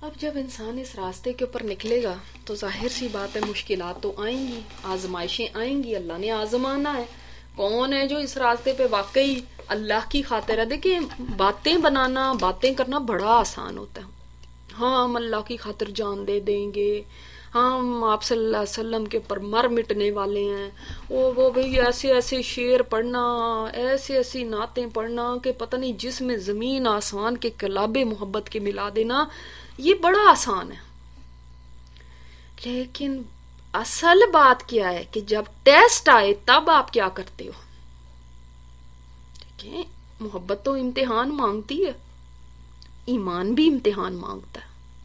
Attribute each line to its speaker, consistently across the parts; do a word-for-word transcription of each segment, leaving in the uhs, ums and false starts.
Speaker 1: اب جب انسان اس راستے کے اوپر نکلے گا تو ظاہر سی بات ہے مشکلات تو آئیں گی، آزمائشیں آئیں گی، اللہ نے آزمانا ہے۔ کون ہے جو اس راستے پہ واقعی اللہ کی خاطر ہے؟ دیکھیں باتیں بنانا، باتیں کرنا بڑا آسان ہوتا ہے، ہاں ہم اللہ کی خاطر جان دے دیں گے، ہم آپ صلی اللہ علیہ وسلم کے پر مر مٹنے والے ہیں، وہ وہ بھئی ایسے ایسے شعر پڑھنا، ایسے ایسی نعتیں پڑھنا کہ پتہ نہیں جس میں زمین آسمان کے کلاب محبت کے ملا دینا، یہ بڑا آسان ہے۔ لیکن اصل بات کیا ہے کہ جب ٹیسٹ آئے تب آپ کیا کرتے ہو؟ دیکھیں محبت تو امتحان مانگتی ہے، ایمان بھی امتحان مانگتا ہے،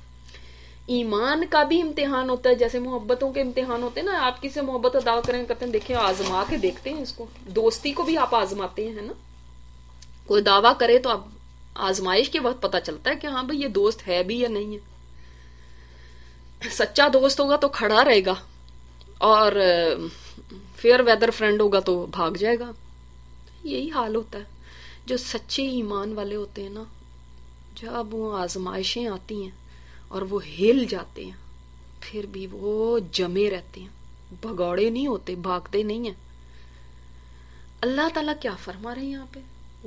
Speaker 1: ایمان کا بھی امتحان ہوتا ہے، جیسے محبتوں کے امتحان ہوتے ہیں نا، آپ کسی سے محبت ادا کریں کہتے ہیں دیکھیں آزما کے دیکھتے ہیں اس کو، دوستی کو بھی آپ آزماتے ہیں نا، کوئی دعویٰ کرے تو آپ آزمائش کے وقت پتہ چلتا ہے کہ ہاں بھئی یہ دوست ہے بھی یا نہیں ہے۔ سچا دوست ہوگا تو کھڑا رہے گا اور فیئر ویدر فرینڈ ہوگا تو بھاگ جائے گا، یہی حال ہوتا ہے۔ جو سچے ایمان والے ہوتے ہیں نا، جب وہ آزمائشیں آتی ہیں اور وہ ہل جاتے ہیں پھر بھی وہ جمے رہتے ہیں، بھگوڑے نہیں ہوتے، بھاگتے نہیں ہیں۔ اللہ تعالیٰ کیا فرما رہے ہیں یہاں پہ؟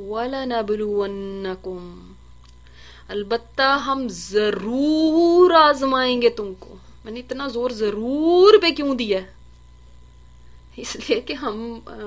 Speaker 1: وَلَنَبْلُوَنَّكُمْ، البتہ ہم ضرور آزمائیں گے تم کو۔ میں نے اتنا زور ضرور پہ کیوں دیا ہے؟ اس لیے کہ ہم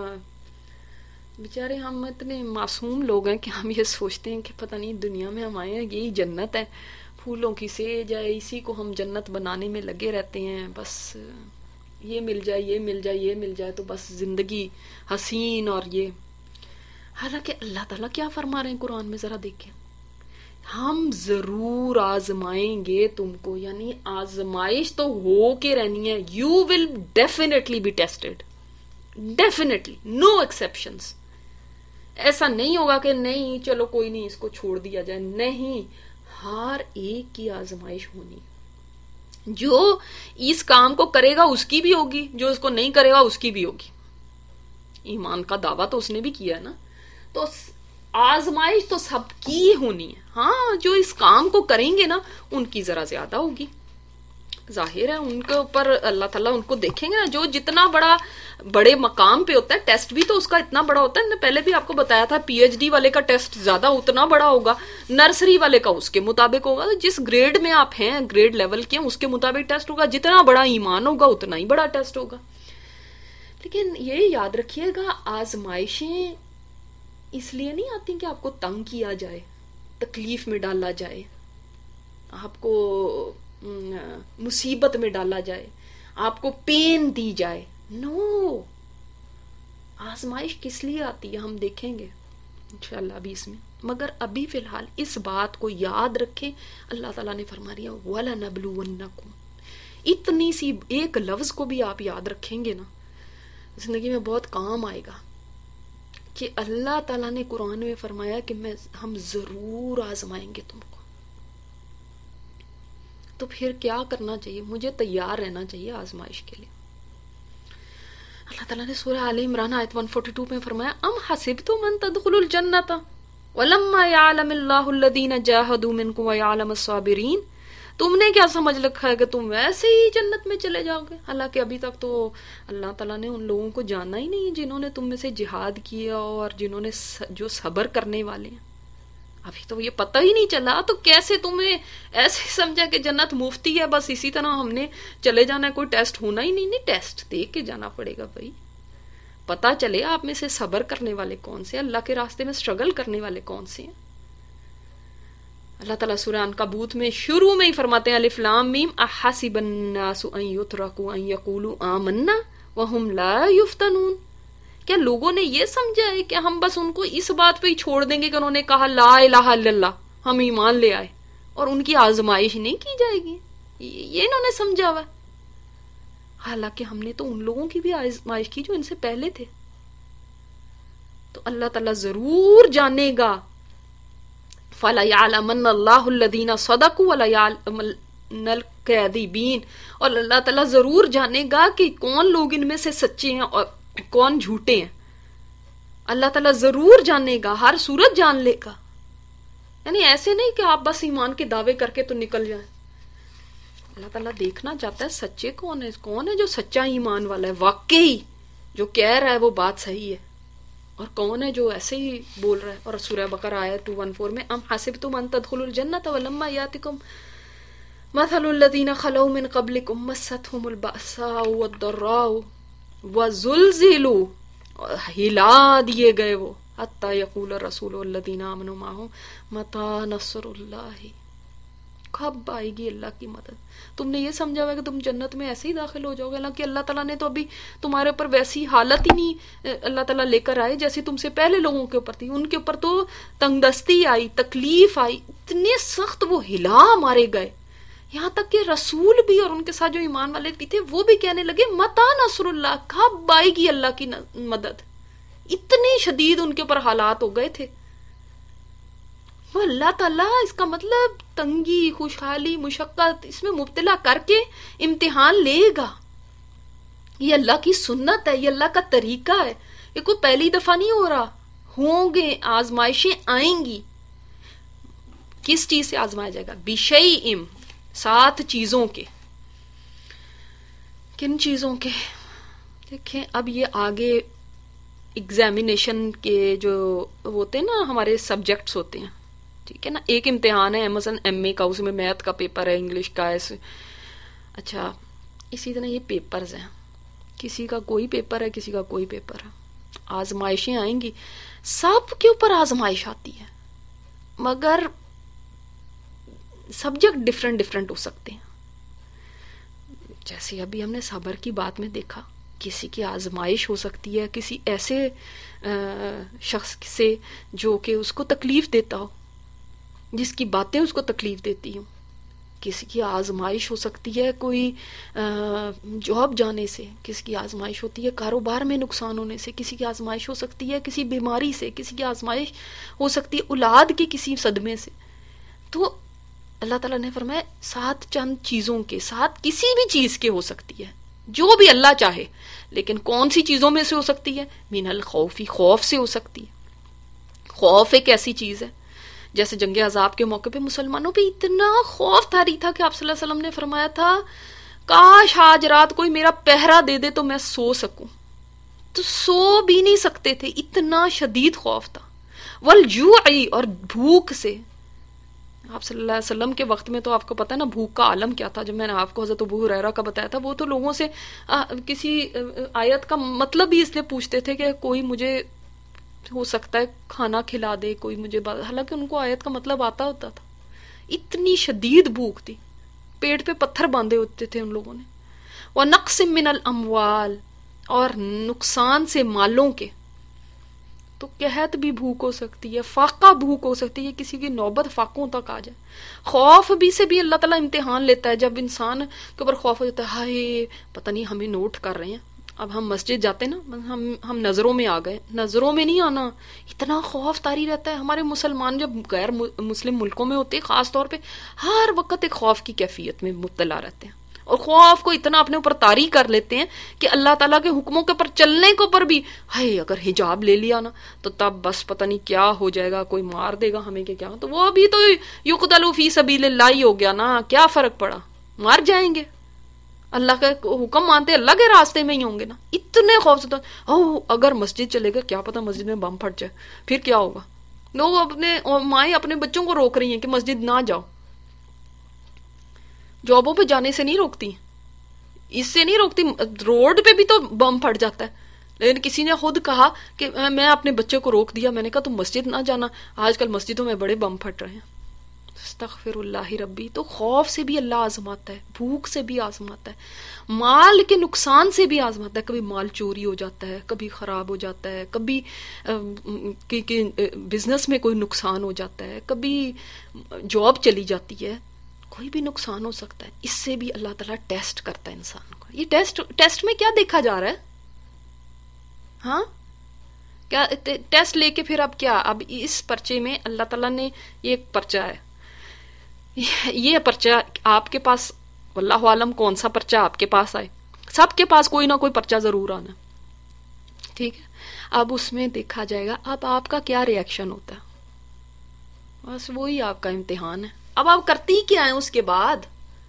Speaker 1: بیچارے ہم اتنے معصوم لوگ ہیں کہ ہم یہ سوچتے ہیں کہ پتہ نہیں دنیا میں ہم آئے ہیں یہی جنت ہے، پھولوں کی سیج ہے، اسی کو ہم جنت بنانے میں لگے رہتے ہیں، بس یہ مل جائے یہ مل جائے یہ مل جائے تو بس زندگی حسین اور یہ۔ حالانکہ اللہ تعالیٰ کیا فرما رہے ہیں قرآن میں ذرا دیکھیں، ہم ضرور آزمائیں گے تم کو، یعنی آزمائش تو ہو کے رہنی ہے، you will definitely be tested, definitely, no exceptions. ایسا نہیں ہوگا کہ نہیں چلو کوئی نہیں اس کو چھوڑ دیا جائے، نہیں، ہر ایک کی آزمائش ہونی، جو اس کام کو کرے گا اس کی بھی ہوگی، جو اس کو نہیں کرے گا اس کی بھی ہوگی۔ ایمان کا دعویٰ تو اس نے بھی کیا ہے نا، تو آزمائش تو سب کی ہونی ہے، ہاں جو اس کام کو کریں گے نا ان کی ذرا زیادہ ہوگی، ظاہر ہے ان کے اوپر اللہ تعالیٰ ان کو دیکھیں گے نا، جو جتنا بڑا بڑے مقام پہ ہوتا ہے ٹیسٹ بھی تو اس کا اتنا بڑا ہوتا ہے، میں نے پہلے بھی آپ کو بتایا تھا، پی ایچ ڈی والے کا ٹیسٹ زیادہ اتنا بڑا ہوگا، نرسری والے کا اس کے مطابق ہوگا، جس گریڈ میں آپ ہیں گریڈ لیول کے اس کے مطابق ٹیسٹ ہوگا، جتنا بڑا ایمان ہوگا اتنا ہی بڑا ٹیسٹ ہوگا۔ لیکن یہ یاد رکھیے گا آزمائشیں اس لیے نہیں آتی کہ آپ کو تنگ کیا جائے، تکلیف میں ڈالا جائے، آپ کو مصیبت میں ڈالا جائے، آپ کو پین دی جائے، نو، آزمائش کس لیے آتی ہے ہم دیکھیں گے انشاءاللہ ابھی اس میں، مگر ابھی فی الحال اس بات کو یاد رکھیں، اللہ تعالیٰ نے فرما دیا وَلَنَبْلُوَنَّكُمْ، اتنی سی ایک لفظ کو بھی آپ یاد رکھیں گے نا زندگی میں بہت کام آئے گا، کہ اللہ تعالیٰ نے قرآن میں فرمایا کہ میں ہم ضرور آزمائیں گے تم کو، تو پھر کیا کرنا چاہیے؟ مجھے تیار رہنا چاہیے آزمائش کے لیے۔ اللہ تعالیٰ نے سورہ آل عمران آیت ایک سو بارہ میں فرمایا ام حسبتم ان تدخلوا الجنۃ ولما يعلم الله الذين جاهدوا منكم ويعلم الصابرين، تم نے کیا سمجھ رکھا ہے کہ تم ویسے ہی جنت میں چلے جاؤ گے، حالانکہ ابھی تک تو اللہ تعالیٰ نے ان لوگوں کو جانا ہی نہیں جنہوں نے تم میں سے جہاد کیا اور جنہوں نے جو صبر کرنے والے ہیں، ابھی تو یہ پتہ ہی نہیں چلا، تو کیسے تمہیں ایسے سمجھا کہ جنت مفتی ہے، بس اسی طرح ہم نے چلے جانا ہے، کوئی ٹیسٹ ہونا ہی نہیں، نہیں ٹیسٹ دے کے جانا پڑے گا بھائی، پتہ چلے آپ میں سے صبر کرنے والے کون سے، اللہ کے راستے میں سٹرگل کرنے والے کون سے ہیں۔ اللہ تعالیٰ سورہ عنکبوت میں شروع میں ہی فرماتے ہیں الف لام میم احسب الناس ان یترکوا ان یقولوا آمنا وهم لا یفتنون، کیا لوگوں نے یہ سمجھا ہے کہ ہم بس ان کو اس بات پہ ہی چھوڑ دیں گے کہ انہوں نے کہا لا الہ الا اللہ، ہم ایمان لے آئے، اور ان کی آزمائش نہیں کی جائے گی، یہ انہوں نے سمجھا ہوا، حالانکہ ہم نے تو ان لوگوں کی بھی آزمائش کی جو ان سے پہلے تھے۔ تو اللہ تعالیٰ ضرور جانے گا، فَلَيَعْلَمَنَّ اللَّهُ الَّذِينَ صَدَقُوا وَلَيَعْلَمَنَّ الْكَاذِبِينَ، اور اللہ تعالیٰ ضرور جانے گا کہ کون لوگ ان میں سے سچے ہیں اور کون جھوٹے ہیں، اللہ تعالیٰ ضرور جانے گا، ہر صورت جان لے گا، یعنی ایسے نہیں کہ آپ بس ایمان کے دعوے کر کے تو نکل جائیں، اللہ تعالیٰ دیکھنا چاہتا ہے سچے کون ہے، کون ہے جو سچا ایمان والا ہے، واقعی جو کہہ رہا ہے وہ بات صحیح ہے، اور کون ہے جو ایسے ہی بول رہا ہے. اور سورہ بقرہ آیت دو سو چودہ میں ام حسبتم ان تدخلوا الجنۃ ولما یاتکم مثل الذین خلوا من قبلکم مستهم البأساء والضراء وزلزلوا، ہلا دیے گئے وہ، حتی یقول الرسول والذین آمنوا معہ متی نصر اللہ، کب آئے گی اللہ کی مدد. تم نے یہ سمجھا ہوا کہ تم جنت میں ایسے ہی داخل ہو جاؤ گے، حالانکہ اللہ تعالیٰ نے تو ابھی تمہارے اوپر ویسی حالت ہی نہیں اللہ تعالیٰ لے کر آئے جیسی تم سے پہلے لوگوں کے اوپر تھی. ان کے اوپر تو تنگ دستی آئی، تکلیف آئی، اتنے سخت وہ ہلا مارے گئے، یہاں تک کہ رسول بھی اور ان کے ساتھ جو ایمان والے بھی تھے وہ بھی کہنے لگے متی نصر اللہ، کب آئے گی اللہ کی مدد. اتنے شدید ان کے اوپر حالات ہو گئے تھے. وہ اللہ تعالیٰ اس کا مطلب تنگی، خوشحالی، مشقت اس میں مبتلا کر کے امتحان لے گا. یہ اللہ کی سنت ہے، یہ اللہ کا طریقہ ہے، یہ کوئی پہلی دفعہ نہیں ہو رہا. ہوں گے آزمائشیں آئیں گی. کس چیز سے آزمایا جائے گا؟ بشیء، سات چیزوں کے. کن چیزوں کے؟ دیکھیں اب یہ آگے ایگزامینیشن کے جو ہوتے ہیں نا، ہمارے سبجیکٹس ہوتے ہیں، ٹھیک ہے نا. ایک امتحان ہے مثلا ایم اے کا، اس میں میتھ کا پیپر ہے، انگلش کا ہے. اچھا اسی طرح یہ پیپرز ہیں، کسی کا کوئی پیپر ہے، کسی کا کوئی پیپر ہے. آزمائشیں آئیں گی، سب کے اوپر آزمائش آتی ہے، مگر سبجیکٹ ڈفرینٹ ڈفرینٹ ہو سکتے ہیں. جیسے ابھی ہم نے صبر کی بات میں دیکھا، کسی کی آزمائش ہو سکتی ہے کسی ایسے شخص سے جو کہ اس کو تکلیف دیتا ہو، جس کی باتیں اس کو تکلیف دیتی ہوں. کسی کی آزمائش ہو سکتی ہے کوئی جاب جانے سے، کسی کی آزمائش ہوتی ہے کاروبار میں نقصان ہونے سے، کسی کی آزمائش ہو سکتی ہے کسی بیماری سے، کسی کی آزمائش ہو سکتی ہے اولاد کے کسی صدمے سے. تو اللہ تعالیٰ نے فرمایا سات چند چیزوں کے، ساتھ کسی بھی چیز کے ہو سکتی ہے، جو بھی اللہ چاہے. لیکن کون سی چیزوں میں سے ہو سکتی ہے؟ من الخوفی، خوف سے ہو سکتی ہے. خوف ایک ایسی چیز ہے، جیسے جنگ عذاب کے موقع پہ مسلمانوں پہ اتنا خوف طاری تھا کہ آپ صلی اللہ علیہ وسلم نے فرمایا تھا کاش آج رات کوئی میرا پہرا دے دے تو میں سو سکوں. تو سو بھی نہیں سکتے تھے، اتنا شدید خوف تھا. والجوع، اور بھوک سے. آپ صلی اللہ علیہ وسلم کے وقت میں تو آپ کو پتا نا بھوک کا عالم کیا تھا. جب میں نے آپ کو حضرت ابو ہریرہ کا بتایا تھا، وہ تو لوگوں سے آ, کسی آیت کا مطلب ہی اس لیے پوچھتے تھے کہ کوئی مجھے ہو سکتا ہے کھانا کھلا دے، کوئی مجھے بات، حالانکہ ان کو آیت کا مطلب آتا ہوتا تھا. اتنی شدید بھوک تھی، پیٹ پہ پتھر باندھے ہوتے تھے ان لوگوں نے. وَنَقْصٍ مِّنَ الْأَمْوَالِ، اور نقصان سے مالوں کے. تو قحط بھی بھوک ہو سکتی ہے، فاقہ بھوک ہو سکتی ہے، کسی کی نوبت فاقوں تک آ جائے. خوف بھی سے بھی اللہ تعالیٰ امتحان لیتا ہے. جب انسان کے اوپر خوف ہو جاتا ہے، ہائے پتہ نہیں ہمیں نوٹ کر رہے ہیں. اب ہم مسجد جاتے نا، ہم ہم نظروں میں آ گئے، نظروں میں نہیں آنا، اتنا خوف طاری رہتا ہے. ہمارے مسلمان جب غیر مسلم ملکوں میں ہوتے خاص طور پہ ہر وقت ایک خوف کی کیفیت میں مبتلا رہتے ہیں، اور خوف کو اتنا اپنے اوپر طاری کر لیتے ہیں کہ اللہ تعالیٰ کے حکموں کے اوپر چلنے کے اوپر بھی ہائے اگر حجاب لے لیا نا تو تب بس پتہ نہیں کیا ہو جائے گا، کوئی مار دے گا ہمیں کہ کیا. تو وہ بھی تو یقتل فی سبیل اللہ ہی ہو گیا نا، کیا فرق پڑا، مار جائیں گے. اللہ کا حکم مانتے اللہ کے راستے میں ہی ہوں گے نا. اتنے خوف سے تو او اگر مسجد چلے گا کیا پتہ مسجد میں بم پھٹ جائے، پھر کیا ہوگا. لوگ اپنے مائیں اپنے بچوں کو روک رہی ہیں کہ مسجد نہ جاؤ. جابوں پہ جانے سے نہیں روکتی، اس سے نہیں روکتی، روڈ پہ بھی تو بم پھٹ جاتا ہے. لیکن کسی نے خود کہا کہ میں اپنے بچے کو روک دیا، میں نے کہا تم مسجد نہ جانا، آج کل مسجدوں میں بڑے بم پھٹ رہے ہیں. استغفر اللہ ربی. تو خوف سے بھی اللہ آزماتا ہے، بھوک سے بھی آزماتا ہے، مال کے نقصان سے بھی آزماتا ہے. کبھی مال چوری ہو جاتا ہے، کبھی خراب ہو جاتا ہے، کبھی بزنس میں کوئی نقصان ہو جاتا ہے، کبھی جاب چلی جاتی ہے، کوئی بھی نقصان ہو سکتا ہے. اس سے بھی اللہ تعالیٰ ٹیسٹ کرتا ہے انسان کو. یہ ٹیسٹ ٹیسٹ میں کیا دیکھا جا رہا ہے؟ ہاں کیا ٹیسٹ لے کے پھر اب کیا، اب اس پرچے میں اللہ تعالیٰ نے یہ ایک پرچہ ہے، یہ پرچہ آپ کے پاس، واللہ عالم کون سا پرچہ آپ کے پاس آئے، سب کے پاس کوئی نہ کوئی پرچہ ضرور آنا، ٹھیک ہے. اب اس میں دیکھا جائے گا اب آپ کا کیا ری ایکشن ہوتا ہے، بس وہی آپ کا امتحان ہے. اب آپ کرتی کیا ہیں اس کے بعد،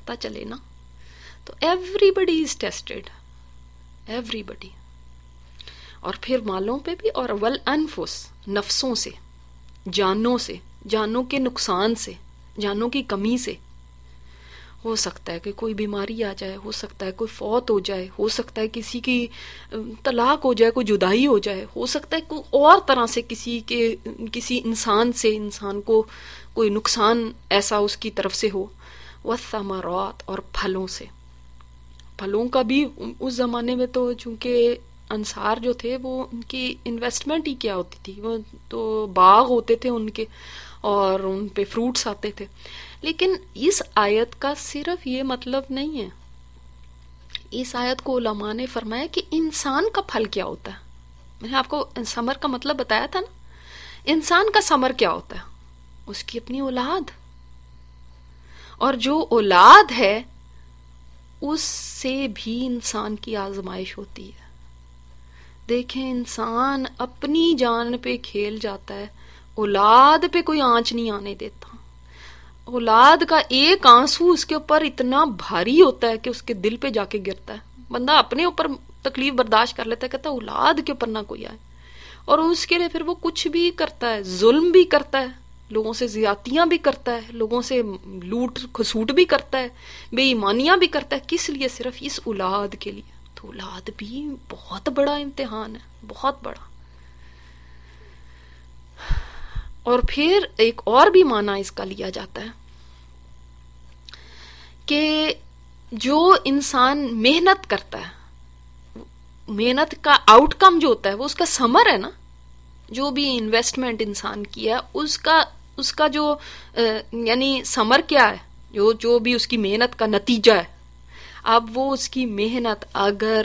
Speaker 1: پتہ چلے نا. تو everybody is tested, everybody. اور پھر مالوں پہ بھی، اور والانفس، نفسوں سے، جانوں سے، جانوں کے نقصان سے، جانوں کی کمی سے. ہو سکتا ہے کہ کوئی بیماری آ جائے، ہو سکتا ہے کوئی فوت ہو جائے، ہو سکتا ہے کسی کی طلاق ہو جائے، کوئی جدائی ہو جائے، ہو سکتا ہے کوئی اور طرح سے کسی کے کسی انسان سے انسان کو کوئی نقصان ایسا اس کی طرف سے ہو. والثمرات، اور پھلوں سے. پھلوں کا بھی اس زمانے میں تو چونکہ انصار جو تھے وہ ان کی انویسٹمنٹ ہی کیا ہوتی تھی، وہ تو باغ ہوتے تھے ان کے اور ان پہ فروٹس آتے تھے. لیکن اس آیت کا صرف یہ مطلب نہیں ہے. اس آیت کو علماء نے فرمایا کہ انسان کا پھل کیا ہوتا ہے. میں نے آپ کو ثمر کا مطلب بتایا تھا نا. انسان کا ثمر کیا ہوتا ہے؟ اس کی اپنی اولاد. اور جو اولاد ہے اس سے بھی انسان کی آزمائش ہوتی ہے. دیکھیں انسان اپنی جان پہ کھیل جاتا ہے، اولاد پہ کوئی آنچ نہیں آنے دیتا. اولاد کا ایک آنسو اس کے اوپر اتنا بھاری ہوتا ہے کہ اس کے دل پہ جا کے گرتا ہے. بندہ اپنے اوپر تکلیف برداشت کر لیتا ہے، کہتا ہے اولاد کے اوپر نہ کوئی آئے. اور اس کے لیے پھر وہ کچھ بھی کرتا ہے، ظلم بھی کرتا ہے، لوگوں سے زیادتیاں بھی کرتا ہے، لوگوں سے لوٹ کھسوٹ بھی کرتا ہے، بے ایمانیاں بھی کرتا ہے. کس لیے؟ صرف اس اولاد کے لیے. تو اولاد بھی بہت بڑا امتحان ہے، بہت بڑا. اور پھر ایک اور بھی معنی اس کا لیا جاتا ہے کہ جو انسان محنت کرتا ہے، محنت کا آؤٹ کم جو ہوتا ہے وہ اس کا ثمر ہے نا. جو بھی انویسٹمنٹ انسان کیا ہے اس کا اس کا جو یعنی ثمر کیا ہے، جو جو بھی اس کی محنت کا نتیجہ ہے. اب وہ اس کی محنت اگر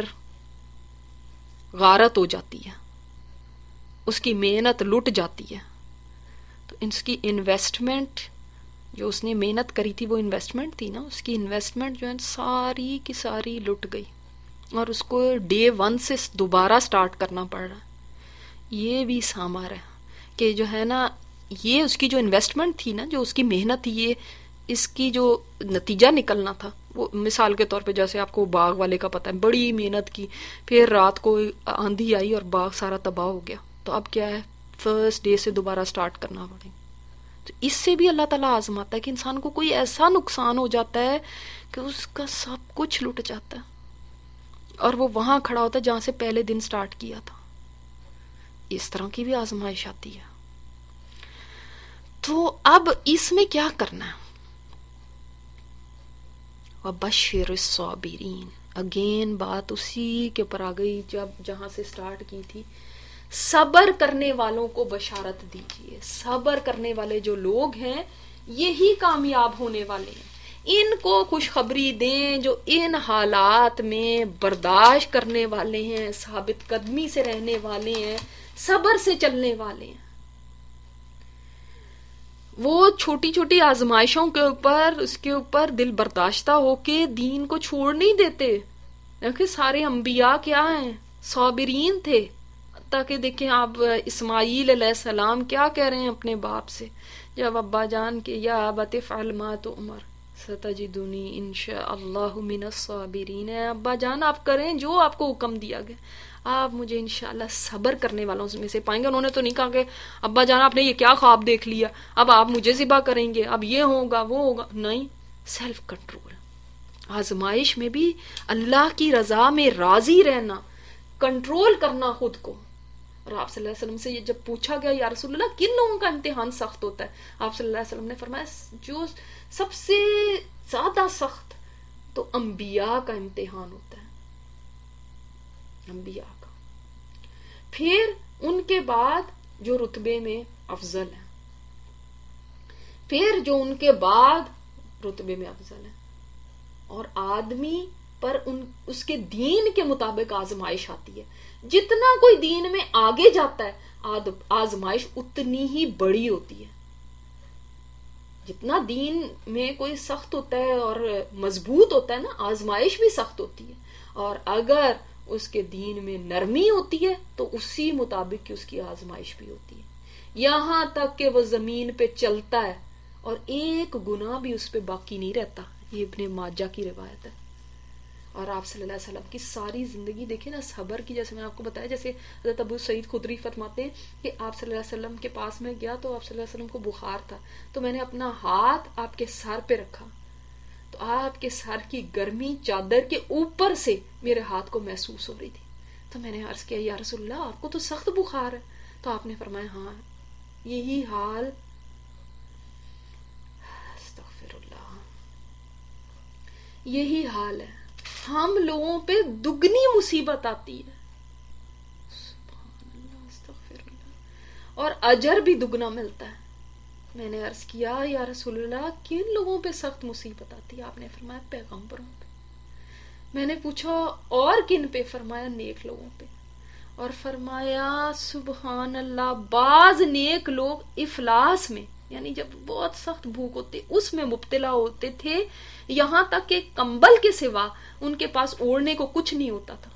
Speaker 1: غارت ہو جاتی ہے، اس کی محنت لٹ جاتی ہے، تو اس کی انویسٹمنٹ جو اس نے محنت کری تھی، وہ انویسٹمنٹ تھی نا، اس کی انویسٹمنٹ جو ہے ساری کی ساری لٹ گئی اور اس کو ڈے ون سے دوبارہ سٹارٹ کرنا پڑ رہا ہے. یہ بھی ثمر ہے کہ جو ہے نا، یہ اس کی جو انویسٹمنٹ تھی نا، جو اس کی محنت تھی، یہ اس کی جو نتیجہ نکلنا تھا. وہ مثال کے طور پہ جیسے آپ کو باغ والے کا پتہ ہے، بڑی محنت کی، پھر رات کو آندھی آئی اور باغ سارا تباہ ہو گیا. تو اب کیا ہے، فرسٹ ڈے سے دوبارہ سٹارٹ کرنا پڑے. تو اس سے بھی اللہ تعالیٰ آزماتا ہے کہ انسان کو کوئی ایسا نقصان ہو جاتا ہے کہ اس کا سب کچھ لٹ جاتا ہے اور وہ وہاں کھڑا ہوتا ہے جہاں سے پہلے دن سٹارٹ کیا تھا. اس طرح کی بھی آزمائش آتی ہے. تو اب اس میں کیا کرنا ہے؟ وَبَشِّرِ الصَّابِرِينَ. اگین بات اسی کے اوپر آ گئی جب جہاں سے سٹارٹ کی تھی. صبر کرنے والوں کو بشارت دیجیے. صبر کرنے والے جو لوگ ہیں یہی کامیاب ہونے والے ہیں. ان کو خوشخبری دیں جو ان حالات میں برداشت کرنے والے ہیں، ثابت قدمی سے رہنے والے ہیں، صبر سے چلنے والے ہیں. وہ چھوٹی چھوٹی آزمائشوں کے اوپر اس کے اوپر دل برداشتہ ہو کے دین کو چھوڑ نہیں دیتے. دیکھیں سارے انبیاء کیا ہیں، صابرین تھے. تاکہ دیکھیں آپ اسماعیل علیہ السلام کیا کہہ رہے ہیں اپنے باپ سے جب ابا جان کے یا ابت افعل ما تؤمر ستجدنی انشاء اللہ من الصابرین. ابا جان آپ کریں جو آپ کو حکم دیا گیا، آپ مجھے انشاءاللہ صبر کرنے والوں میں سے پائیں گے. انہوں نے تو نہیں کہا کہ ابا جان آپ نے یہ کیا خواب دیکھ لیا، اب آپ مجھے ذبح کریں گے، اب یہ ہوگا وہ ہوگا. نہیں، سیلف کنٹرول. آزمائش میں بھی اللہ کی رضا میں راضی رہنا، کنٹرول کرنا خود کو. اور آپ صلی اللہ علیہ وسلم سے یہ جب پوچھا گیا یا رسول اللہ کن لوگوں کا امتحان سخت ہوتا ہے، آپ صلی اللہ علیہ وسلم نے فرمایا جو سب سے زیادہ سخت تو انبیاء کا امتحان ہوتا ہے، انبیاء کا. پھر ان کے بعد جو رتبے میں افضل ہے، پھر جو ان کے بعد رتبے میں افضل ہے. اور آدمی پر ان اس کے دین کے مطابق آزمائش آتی ہے. جتنا کوئی دین میں آگے جاتا ہے آزمائش اتنی ہی بڑی ہوتی ہے. جتنا دین میں کوئی سخت ہوتا ہے اور مضبوط ہوتا ہے نا، آزمائش بھی سخت ہوتی ہے. اور اگر اس کے دین میں نرمی ہوتی ہے تو اسی مطابق کی اس کی آزمائش بھی ہوتی ہے، یہاں تک کہ وہ زمین پہ چلتا ہے اور ایک گناہ بھی اس پہ باقی نہیں رہتا. یہ ابن ماجہ کی روایت ہے. اور آپ صلی اللہ علیہ وسلم کی ساری زندگی دیکھیں نا صبر کی، جیسے میں نے آپ کو بتایا، جیسے حضرت ابو سعید خدری فرماتے ہیں کہ آپ صلی اللہ علیہ وسلم کے پاس میں گیا تو آپ صلی اللہ علیہ وسلم کو بخار تھا، تو میں نے اپنا ہاتھ آپ کے سر پہ رکھا تو آپ کے سر کی گرمی چادر کے اوپر سے میرے ہاتھ کو محسوس ہو رہی تھی. تو میں نے عرض کیا یا رسول اللہ آپ کو تو سخت بخار ہے. تو آپ نے فرمایا ہاں یہی حال، استغفر اللہ، یہی حال ہے، ہم لوگوں پہ دگنی مصیبت آتی ہے، سبحان اللہ، استغفر اللہ، اور اجر بھی دگنا ملتا ہے. میں نے عرض کیا یا رسول اللہ کن لوگوں پہ سخت مصیبت آتی ہے؟ آپ نے فرمایا پیغمبروں پہ. میں نے پوچھا اور کن پہ؟ فرمایا نیک لوگوں پہ. اور فرمایا سبحان اللہ بعض نیک لوگ افلاس میں، یعنی جب بہت سخت بھوک ہوتی اس میں مبتلا ہوتے تھے، یہاں تک کہ کمبل کے سوا ان کے پاس اوڑھنے کو کچھ نہیں ہوتا تھا.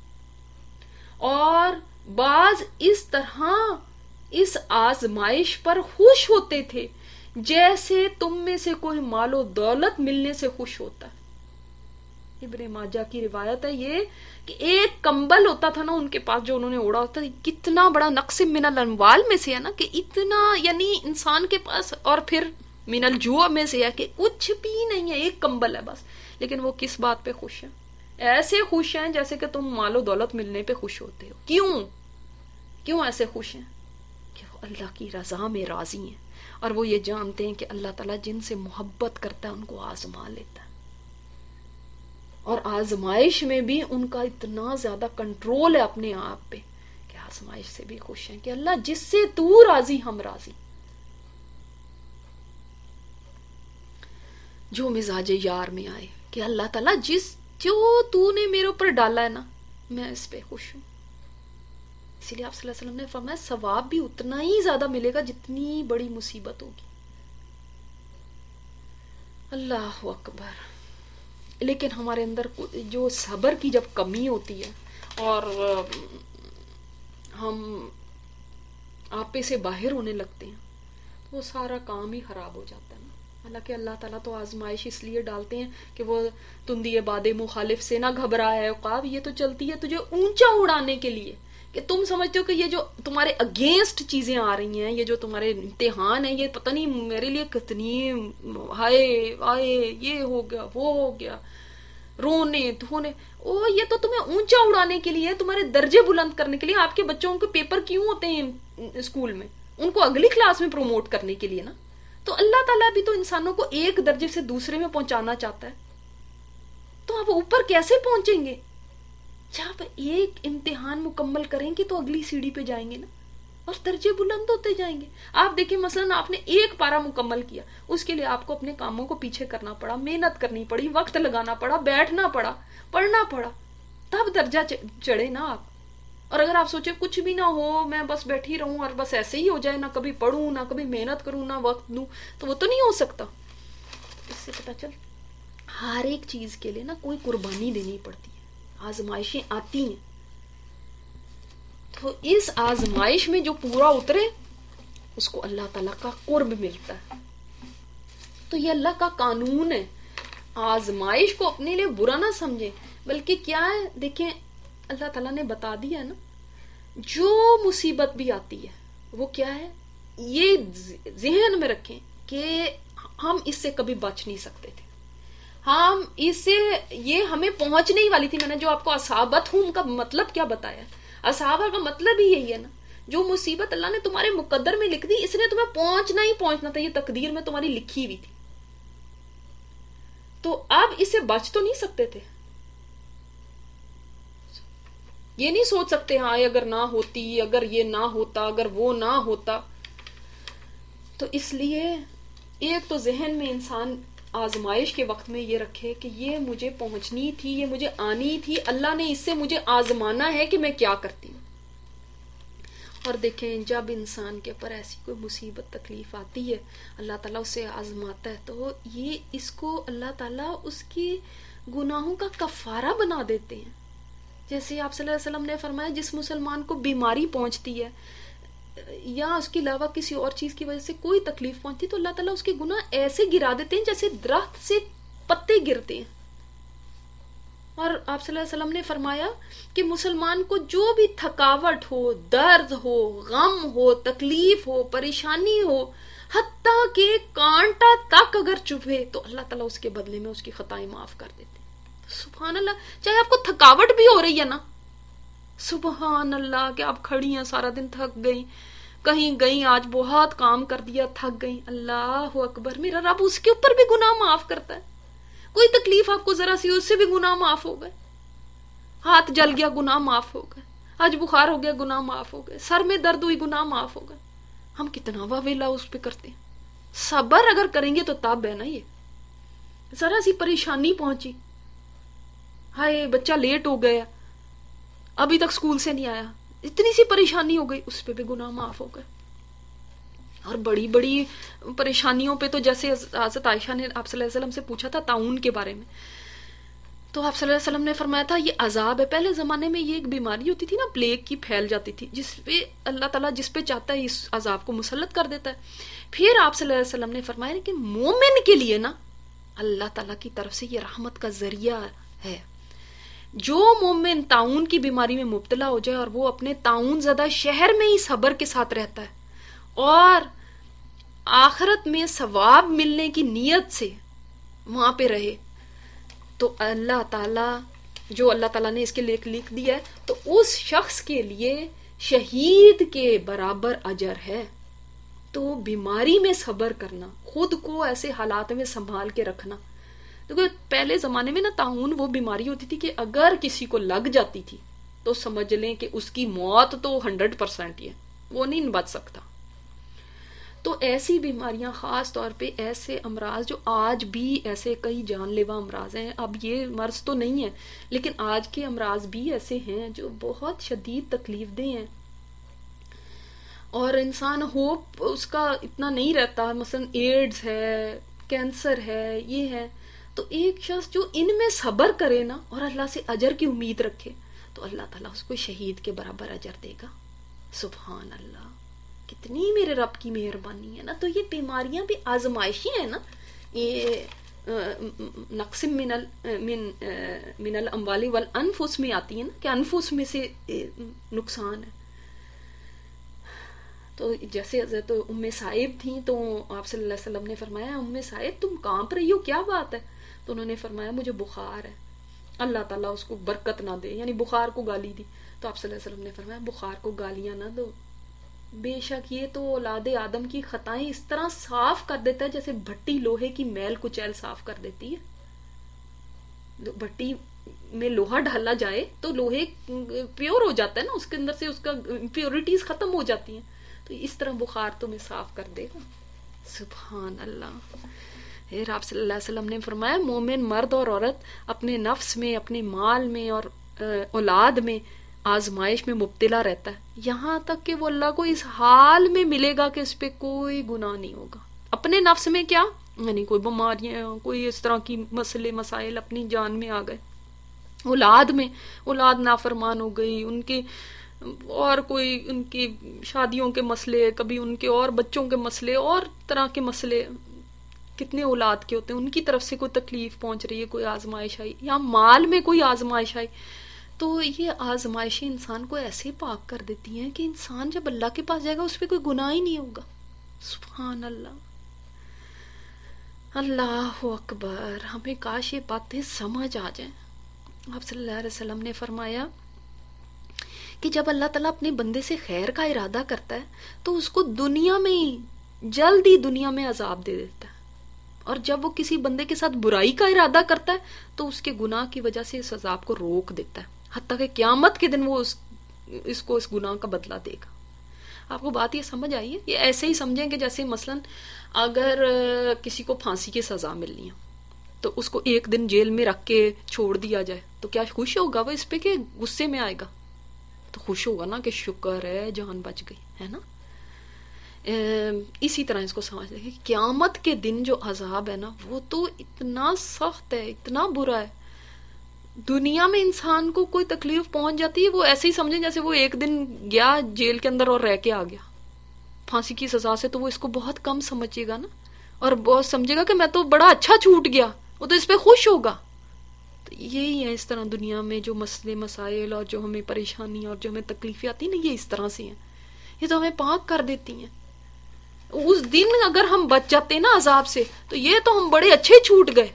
Speaker 1: اور بعض اس طرح اس آزمائش پر خوش ہوتے تھے جیسے تم میں سے کوئی مال و دولت ملنے سے خوش ہوتا ہے. ابن ماجہ کی روایت ہے یہ کہ ایک کمبل ہوتا تھا نا ان کے پاس جو انہوں نے اوڑا ہوتا تھا، کتنا بڑا نقص من الاموال میں سے ہے نا، کہ اتنا یعنی انسان کے پاس، اور پھر من الجوع میں سے ہے کہ کچھ بھی نہیں ہے، ایک کمبل ہے بس، لیکن وہ کس بات پہ خوش ہیں؟ ایسے خوش ہیں جیسے کہ تم مال و دولت ملنے پہ خوش ہوتے ہو. کیوں کیوں ایسے خوش ہیں؟ کہ وہ اللہ کی رضا میں راضی ہیں، اور وہ یہ جانتے ہیں کہ اللہ تعالیٰ جن سے محبت کرتا ہے ان کو آزما لیتا ہے. اور آزمائش میں بھی ان کا اتنا زیادہ کنٹرول ہے اپنے آپ پہ کہ آزمائش سے بھی خوش ہیں کہ اللہ جس سے تو راضی ہم راضی. جو مزاج یار میں آئے کہ اللہ تعالیٰ جس جو تو نے میرے اوپر ڈالا ہے نا میں اس پہ خوش ہوں. اسی لیے آپ صلی اللہ علیہ وسلم نے فرمایا ثواب بھی اتنا ہی زیادہ ملے گا جتنی بڑی مصیبت ہوگی. اللہ اکبر. لیکن ہمارے اندر جو صبر کی جب کمی ہوتی ہے اور ہم آپے سے باہر ہونے لگتے ہیں تو وہ سارا کام ہی خراب ہو جاتا ہے. حالانکہ اللہ تعالیٰ تو آزمائش اس لیے ڈالتے ہیں کہ وہ تندی باد مخالف سے نہ گھبرا ہے عقاب، یہ تو چلتی ہے تجھے اونچا اڑانے کے لیے کہ تم سمجھتے ہو کہ یہ جو تمہارے اگینسٹ چیزیں آ رہی ہیں، یہ جو تمہارے امتحان ہیں، یہ پتہ نہیں میرے لیے کتنی ہائے آئے، یہ ہو گیا وہ ہو گیا، رونے دھونے، او یہ تو تمہیں اونچا اڑانے کے لیے، تمہارے درجے بلند کرنے کے لیے. آپ کے بچوں کے پیپر کیوں ہوتے ہیں اسکول میں؟ ان کو اگلی کلاس میں پروموٹ کرنے کے لیے نا. تو اللہ تعالیٰ بھی تو انسانوں کو ایک درجے سے دوسرے میں پہنچانا چاہتا ہے. تو آپ اوپر کیسے پہنچیں گے؟ جب ایک امتحان مکمل کریں گے تو اگلی سیڑھی پہ جائیں گے نا، اور درجے بلند ہوتے جائیں گے. آپ دیکھیں مثلا آپ نے ایک پارا مکمل کیا، اس کے لیے آپ کو اپنے کاموں کو پیچھے کرنا پڑا، محنت کرنی پڑی، وقت لگانا پڑا، بیٹھنا پڑا، پڑھنا پڑا، تب درجہ چڑھے نا آپ. اور اگر آپ سوچے کچھ بھی نہ ہو، میں بس بیٹھی رہوں اور بس ایسے ہی ہو جائے، نہ کبھی پڑھوں نہ کبھی محنت کروں نہ وقت دوں، تو وہ تو نہیں ہو سکتا. اس سے پتہ چل ہر ایک چیز کے لیے نا کوئی قربانی دینی پڑتی ہے. آزمائشیں آتی ہیں تو اس آزمائش میں جو پورا اترے اس کو اللہ تعالیٰ کا قرب ملتا ہے. تو یہ اللہ کا قانون ہے. آزمائش کو اپنے لیے برا نہ سمجھیں، بلکہ کیا ہے دیکھیں اللہ تعالیٰ نے بتا دیا ہے نا، جو مصیبت بھی آتی ہے وہ کیا ہے، یہ ذہن میں رکھیں کہ ہم اس سے کبھی بچ نہیں سکتے تھے، ہم اس سے یہ ہمیں پہنچنے ہی والی تھی. میں نے جو آپ کو اصابت ہوں کا مطلب کیا بتایا، اصابہ کا مطلب ہی یہی ہے نا، جو مصیبت اللہ نے تمہارے مقدر میں لکھ دی اس نے تمہیں پہنچنا ہی پہنچنا تھا، یہ تقدیر میں تمہاری لکھی ہوئی تھی. تو اب اس سے بچ تو نہیں سکتے تھے. یہ نہیں سوچ سکتے ہاں اگر نہ ہوتی، اگر یہ نہ ہوتا، اگر وہ نہ ہوتا. تو اس لیے ایک تو ذہن میں انسان آزمائش کے وقت میں یہ رکھے کہ یہ مجھے پہنچنی تھی، یہ مجھے آنی تھی، اللہ نے اس سے مجھے آزمانا ہے کہ میں کیا کرتی ہوں. اور دیکھیں جب انسان کے اوپر ایسی کوئی مصیبت تکلیف آتی ہے، اللہ تعالیٰ اسے آزماتا ہے، تو یہ اس کو اللہ تعالیٰ اس کی گناہوں کا کفارہ بنا دیتے ہیں. جیسے آپ صلی اللہ علیہ وسلم نے فرمایا جس مسلمان کو بیماری پہنچتی ہے یا اس کے علاوہ کسی اور چیز کی وجہ سے کوئی تکلیف پہنچتی تو اللہ تعالیٰ اس کے گناہ ایسے گرا دیتے ہیں جیسے درخت سے پتے گرتے ہیں. اور آپ صلی اللہ علیہ وسلم نے فرمایا کہ مسلمان کو جو بھی تھکاوٹ ہو، درد ہو، غم ہو، تکلیف ہو، پریشانی ہو، حتیٰ کہ کانٹا تک اگر چبھے تو اللہ تعالیٰ اس کے بدلے میں اس کی خطائیں معاف کر دیتے. سبحان اللہ. چاہے آپ کو تھکاوٹ بھی ہو رہی ہے نا، سبحان اللہ کہ آپ کھڑی ہیں سارا دن، تھک گئی، کہیں گئی، آج بہت کام کر دیا، تھک گئی، اللہ اکبر، میرا رب اس کے اوپر بھی گناہ معاف کرتا ہے. کوئی تکلیف آپ کو ذرا سی، اس سے بھی گناہ معاف ہو گئے. ہاتھ جل گیا، گناہ معاف ہو گئے. آج بخار ہو گیا، گناہ معاف ہو گئے. سر میں درد ہوئی، گناہ معاف ہو گئے. ہم کتنا واویلا اس پہ کرتے ہیں. صبر اگر کریں گے تو تب ہے نا. یہ ذرا سی پریشانی پہنچی، ہائے بچہ لیٹ ہو گیا، ابھی تک اسکول سے نہیں آیا، اتنی سی پریشانی ہو گئی، اس پہ بھی گناہ معاف ہو گئے. اور بڑی بڑی پریشانیوں پہ تو جیسے حضرت عائشہ نے آپ صلی اللہ علیہ وسلم سے پوچھا تھا طاعون کے بارے میں، تو آپ صلی اللہ علیہ وسلم نے فرمایا تھا یہ عذاب ہے. پہلے زمانے میں یہ ایک بیماری ہوتی تھی نا، پلیگ کی، پھیل جاتی تھی، جس پہ اللہ تعالیٰ جس پہ چاہتا ہے اس عذاب کو مسلط کر دیتا ہے. پھر آپ صلی اللہ علیہ وسلم نے فرمایا کہ مومن کے لیے نا اللہ تعالیٰ کی طرف سے یہ رحمت کا ذریعہ ہے. جو مومن طاعون کی بیماری میں مبتلا ہو جائے اور وہ اپنے طاعون زدہ شہر میں ہی صبر کے ساتھ رہتا ہے اور آخرت میں ثواب ملنے کی نیت سے وہاں پہ رہے، تو اللہ تعالیٰ، جو اللہ تعالیٰ نے اس کے لیے لکھ دیا ہے، تو اس شخص کے لیے شہید کے برابر اجر ہے. تو بیماری میں صبر کرنا، خود کو ایسے حالات میں سنبھال کے رکھنا. دیکھو پہلے زمانے میں نا طاعون وہ بیماری ہوتی تھی کہ اگر کسی کو لگ جاتی تھی تو سمجھ لیں کہ اس کی موت تو ہنڈریڈ پرسینٹ ہی ہے، وہ نہیں بچ سکتا. تو ایسی بیماریاں، خاص طور پہ ایسے امراض جو آج بھی ایسے کئی جان لیوا امراض ہیں، اب یہ مرض تو نہیں ہے لیکن آج کے امراض بھی ایسے ہیں جو بہت شدید تکلیف دہ ہیں اور انسان ہوپ اس کا اتنا نہیں رہتا. مثلا ایڈز ہے، کینسر ہے، یہ ہے. تو ایک شخص جو ان میں صبر کرے نا اور اللہ سے اجر کی امید رکھے تو اللہ تعالیٰ اس کو شہید کے برابر اجر دے گا. سبحان اللہ، کتنی میرے رب کی مہربانی ہے نا. تو یہ بیماریاں بھی آزمائشی ہیں نا. یہ نقص من ال من من الاموال والانفس میں آتی ہیں نا کہ انفس میں سے نقصان ہے. تو جیسے حضرت ام سائب تھیں تو آپ صلی اللہ علیہ وسلم نے فرمایا ام سائب تم کانپ رہی ہو، کیا بات ہے؟ تو انہوں نے فرمایا مجھے بخار ہے، اللہ تعالیٰ اس کو برکت نہ دے، یعنی بخار کو گالی دی. تو آپ صلی اللہ علیہ وسلم نے فرمایا بخار کو گالیاں نہ دو، بے شک یہ تو اولاد آدم کی خطائیں اس طرح صاف کر دیتا ہے جیسے بھٹی لوہے کی میل کچیل صاف کر دیتی ہے. بھٹی میں لوہا ڈالا جائے تو لوہے پیور ہو جاتا ہے نا، اس کے اندر سے اس کا پیورٹیز ختم ہو جاتی ہیں. تو اس طرح بخار تمہیں صاف کر دے گا. سبحان اللہ. پھر آپ صلی اللہ علیہ وسلم نے فرمایا مومن مرد اور عورت اپنے نفس میں، اپنے مال میں اور اولاد میں آزمائش میں مبتلا رہتا ہے یہاں تک کہ وہ اللہ کو اس حال میں ملے گا کہ اس پہ کوئی گناہ نہیں ہوگا. اپنے نفس میں کیا، یعنی کوئی بیماریاں، کوئی اس طرح کی مسئلے مسائل اپنی جان میں آ گئے. اولاد میں، اولاد نافرمان ہو گئی، ان کے اور کوئی ان کی شادیوں کے مسئلے، کبھی ان کے اور بچوں کے مسئلے، اور طرح کے مسئلے کتنے اولاد کے ہوتے ہیں، ان کی طرف سے کوئی تکلیف پہنچ رہی ہے، کوئی آزمائش آئی، یا مال میں کوئی آزمائش آئی. تو یہ آزمائشیں انسان کو ایسے پاک کر دیتی ہیں کہ انسان جب اللہ کے پاس جائے گا اس پہ کوئی گناہ ہی نہیں ہوگا. سبحان اللہ، اللہ اکبر. ہمیں کاش یہ باتیں سمجھ آ جائیں. آپ صلی اللہ علیہ وسلم نے فرمایا کہ جب اللہ تعالیٰ اپنے بندے سے خیر کا ارادہ کرتا ہے تو اس کو دنیا میں ہی، جلد ہی دنیا میں عذاب دے دیتا ہے، اور جب وہ کسی بندے کے ساتھ برائی کا ارادہ کرتا ہے تو اس کے گناہ کی وجہ سے اس عذاب کو روک دیتا ہے، حتیٰ کہ قیامت کے دن وہ اس اس کو اس گناہ کا بدلہ دے گا. آپ کو بات یہ سمجھ آئی ہے؟ یہ ایسے ہی سمجھیں کہ جیسے مثلا اگر کسی کو پھانسی کی سزا ملنی ہے تو اس کو ایک دن جیل میں رکھ کے چھوڑ دیا جائے تو کیا خوش ہوگا وہ اس پہ کہ غصے میں آئے گا؟ تو خوش ہوگا نا کہ شکر ہے جان بچ گئی، ہے نا. اسی طرح اس کو سمجھ لیں کہ قیامت کے دن جو عذاب ہے نا وہ تو اتنا سخت ہے، اتنا برا ہے. دنیا میں انسان کو کوئی تکلیف پہنچ جاتی ہے وہ ایسے ہی سمجھیں جیسے وہ ایک دن گیا جیل کے اندر اور رہ کے آ گیا پھانسی کی سزا سے، تو وہ اس کو بہت کم سمجھے گا نا، اور بہت سمجھے گا کہ میں تو بڑا اچھا چھوٹ گیا، وہ تو اس پہ خوش ہوگا. تو یہی ہے اس طرح دنیا میں جو مسئلے مسائل اور جو ہمیں پریشانی اور جو ہمیں تکلیفیں آتی ہیں نا، یہ اس طرح سے ہیں، یہ تو ہمیں پاک کر دیتی ہیں. اس دن اگر ہم بچ جاتے نا عذاب سے تو یہ تو ہم بڑے اچھے چھوٹ گئے.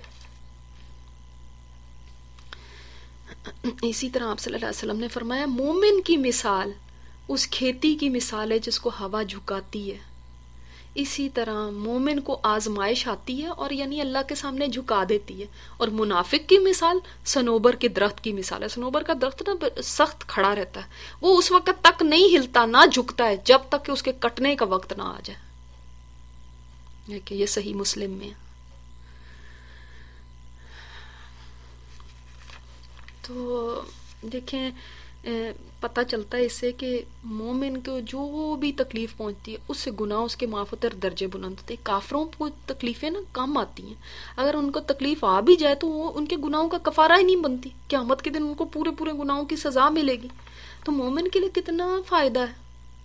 Speaker 1: اسی طرح آپ صلی اللہ علیہ وسلم نے فرمایا مومن کی مثال اس کھیتی کی مثال ہے جس کو ہوا جھکاتی ہے. اسی طرح مومن کو آزمائش آتی ہے اور یعنی اللہ کے سامنے جھکا دیتی ہے. اور منافق کی مثال سنوبر کے درخت کی مثال ہے. سنوبر کا درخت نا سخت کھڑا رہتا ہے، وہ اس وقت تک نہیں ہلتا نہ جھکتا ہے جب تک کہ اس کے کٹنے کا وقت نہ آ جائے. یہ صحیح مسلم میں. تو دیکھیں پتہ چلتا ہے اس سے کہ مومن کو جو بھی تکلیف پہنچتی ہے اس سے گناہ اس کے معاف ہوتے اور درجے بلند ہوتے ہیں. کافروں کو تکلیفیں نا کم آتی ہیں، اگر ان کو تکلیف آ بھی جائے تو وہ ان کے گناہوں کا کفارہ ہی نہیں بنتی. قیامت کے دن ان کو پورے پورے گناہوں کی سزا ملے گی. تو مومن کے لیے کتنا فائدہ ہے.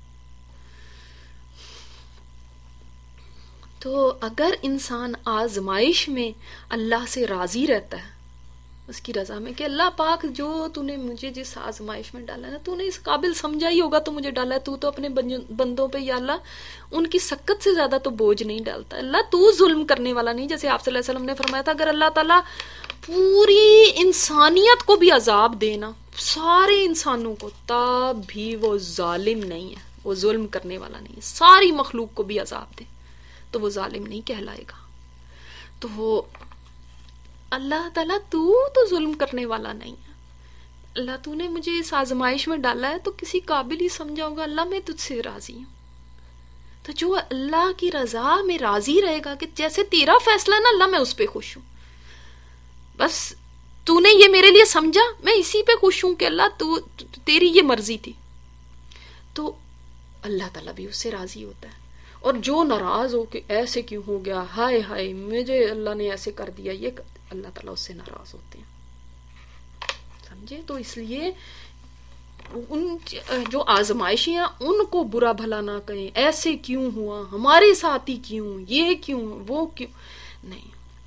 Speaker 1: تو اگر انسان آزمائش میں اللہ سے راضی رہتا ہے، اس کی رضا میں، کہ اللہ پاک جو تو نے مجھے جس آزمائش میں ڈالا ہے نا، تو نے اس قابل سمجھا ہی ہوگا تو مجھے ڈالا ہے. تو تو اپنے بندوں پہ یا اللہ ان کی سکت سے زیادہ تو بوجھ نہیں ڈالتا. اللہ تو ظلم کرنے والا نہیں. جیسے آپ صلی اللہ علیہ وسلم نے فرمایا تھا اگر اللہ تعالیٰ پوری انسانیت کو بھی عذاب دینا، سارے انسانوں کو، تب بھی وہ ظالم نہیں ہے، وہ ظلم کرنے والا نہیں ہے. ساری مخلوق کو بھی عذاب دے تو وہ ظالم نہیں کہلائے گا. تو وہ اللہ تعالیٰ تو تو ظلم کرنے والا نہیں ہے. اللہ تو نے مجھے اس آزمائش میں ڈالا ہے تو کسی قابل ہی سمجھا ہوگا اللہ میں تجھ سے راضی ہوں. تو جو اللہ کی رضا میں راضی رہے گا کہ جیسے تیرا فیصلہ نا اللہ میں اس پہ خوش ہوں، بس تو نے یہ میرے لیے سمجھا میں اسی پہ خوش ہوں کہ اللہ تو تیری یہ مرضی تھی، تو اللہ تعالیٰ بھی اس سے راضی ہوتا ہے. اور جو ناراض ہو کہ ایسے کیوں ہو گیا، ہائے ہائے مجھے اللہ نے ایسے کر دیا، یہ کر، اللہ تعالیٰ اس سے ناراض ہوتے ہیں. سمجھے؟ تو اس لیے ان جو آزمائشیں ہیں ان کو برا بھلا نہ کہیں، ایسے کیوں ہوا، ہمارے ساتھ ہی کیوں، یہ کیوں، وہ کیوں نہیں.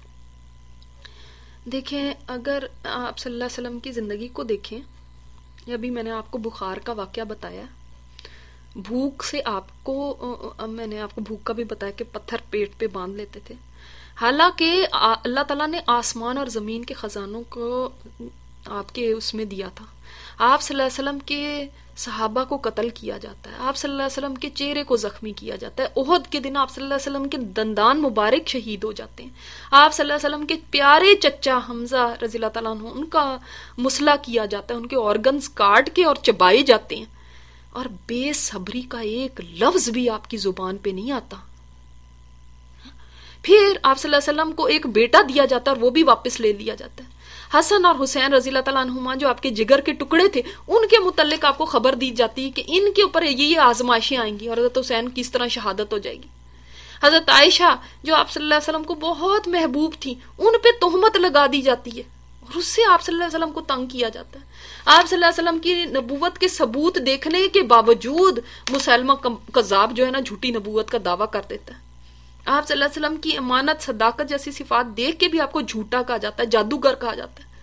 Speaker 1: دیکھیں اگر آپ صلی اللہ علیہ وسلم کی زندگی کو دیکھیں، ابھی میں نے آپ کو بخار کا واقعہ بتایا، بھوک سے آپ کو میں نے آپ کو بھوک کا بھی بتایا کہ پتھر پیٹ پہ باندھ لیتے تھے. حالانکہ اللہ تعالیٰ نے آسمان اور زمین کے خزانوں کو آپ کے اس میں دیا تھا. آپ صلی اللہ علیہ وسلم کے صحابہ کو قتل کیا جاتا ہے، آپ صلی اللہ علیہ وسلم کے چہرے کو زخمی کیا جاتا ہے. احد کے دن آپ صلی اللہ علیہ وسلم کے دندان مبارک شہید ہو جاتے ہیں. آپ صلی اللہ علیہ وسلم کے پیارے چچا حمزہ رضی اللہ تعالیٰ عنہ ان کا مسئلہ کیا جاتا ہے، ان کے آرگنز کاٹ کے اور چبائے جاتے ہیں، اور بے صبری کا ایک لفظ بھی آپ کی زبان پہ نہیں آتا. پھر آپ صلی اللہ علیہ وسلم کو ایک بیٹا دیا جاتا ہے اور وہ بھی واپس لے لیا جاتا ہے. حسن اور حسین رضی اللہ تعالیٰ عنہما جو آپ کے جگر کے ٹکڑے تھے، ان کے متعلق آپ کو خبر دی جاتی ہے کہ ان کے اوپر یہ یہ آزمائشیں آئیں گی اور حضرت حسین کی اس طرح شہادت ہو جائے گی. حضرت عائشہ جو آپ صلی اللہ علیہ وسلم کو بہت محبوب تھی، ان پہ تہمت لگا دی جاتی ہے اور اس سے آپ صلی اللہ علیہ وسلم کو تنگ کیا جاتا ہے. آپ صلی اللہ علیہ وسلم کی نبوت کے ثبوت دیکھنے کے باوجود مسلمہ کذاب جو ہے نا جھوٹی نبوت کا دعویٰ کر دیتا ہے. آپ صلی اللہ علیہ وسلم کی امانت، صداقت جیسی صفات دیکھ کے بھی آپ کو جھوٹا کہا جاتا ہے، جادوگر کہا جاتا ہے.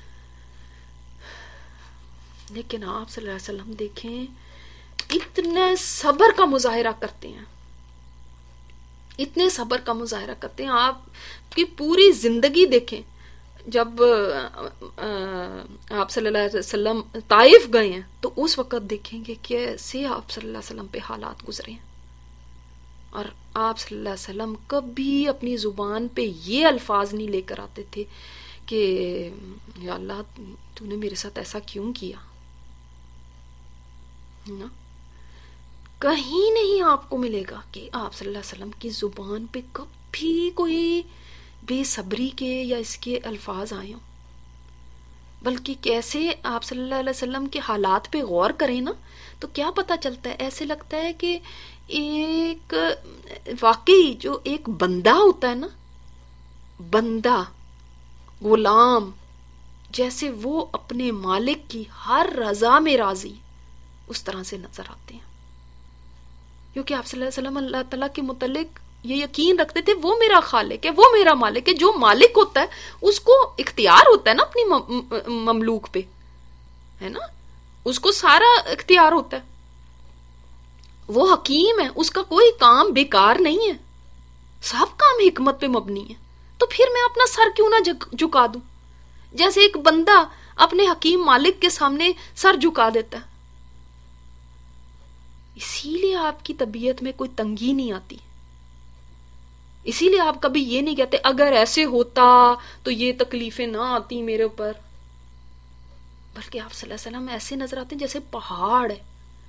Speaker 1: لیکن آپ صلی اللہ علیہ وسلم دیکھیں اتنے صبر کا مظاہرہ کرتے ہیں، اتنے صبر کا مظاہرہ کرتے ہیں. آپ کی پوری زندگی دیکھیں، جب آپ صلی اللہ علیہ وسلم طائف گئے ہیں تو اس وقت دیکھیں گے کیسے آپ صلی اللہ علیہ وسلم پہ حالات گزرے ہیں. اور آپ صلی اللہ علیہ وسلم کبھی اپنی زبان پہ یہ الفاظ نہیں لے کر آتے تھے کہ یا اللہ تو نے میرے ساتھ ایسا کیوں کیا. نا کہیں نہیں آپ کو ملے گا کہ آپ صلی اللہ علیہ وسلم کی زبان پہ کبھی کوئی بے صبری کے یا اس کے الفاظ آئے ہوں، بلکہ کیسے آپ صلی اللہ علیہ وسلم کے حالات پہ غور کریں نا تو کیا پتہ چلتا ہے، ایسے لگتا ہے کہ ایک واقعی جو ایک بندہ ہوتا ہے نا، بندہ غلام، جیسے وہ اپنے مالک کی ہر رضا میں راضی، اس طرح سے نظر آتے ہیں. کیونکہ آپ صلی اللہ علیہ وسلم اللہ تعالیٰ کے متعلق یہ یقین رکھتے تھے وہ میرا خالق ہے، وہ میرا مالک ہے. جو مالک ہوتا ہے اس کو اختیار ہوتا ہے نا اپنی مملوک پہ، ہے نا، اس کو سارا اختیار ہوتا ہے. وہ حکیم ہے، اس کا کوئی کام بیکار نہیں ہے، سب کام حکمت پہ مبنی ہے. تو پھر میں اپنا سر کیوں نہ جھکا دوں؟ جیسے ایک بندہ اپنے حکیم مالک کے سامنے سر جھکا دیتا ہے. اسی لیے آپ کی طبیعت میں کوئی تنگی نہیں آتی، اسی لیے آپ کبھی یہ نہیں کہتے اگر ایسے ہوتا تو یہ تکلیفیں نہ آتی میرے اوپر، بلکہ آپ صلی اللہ علیہ وسلم ایسے نظر آتے ہیں جیسے پہاڑ ہے.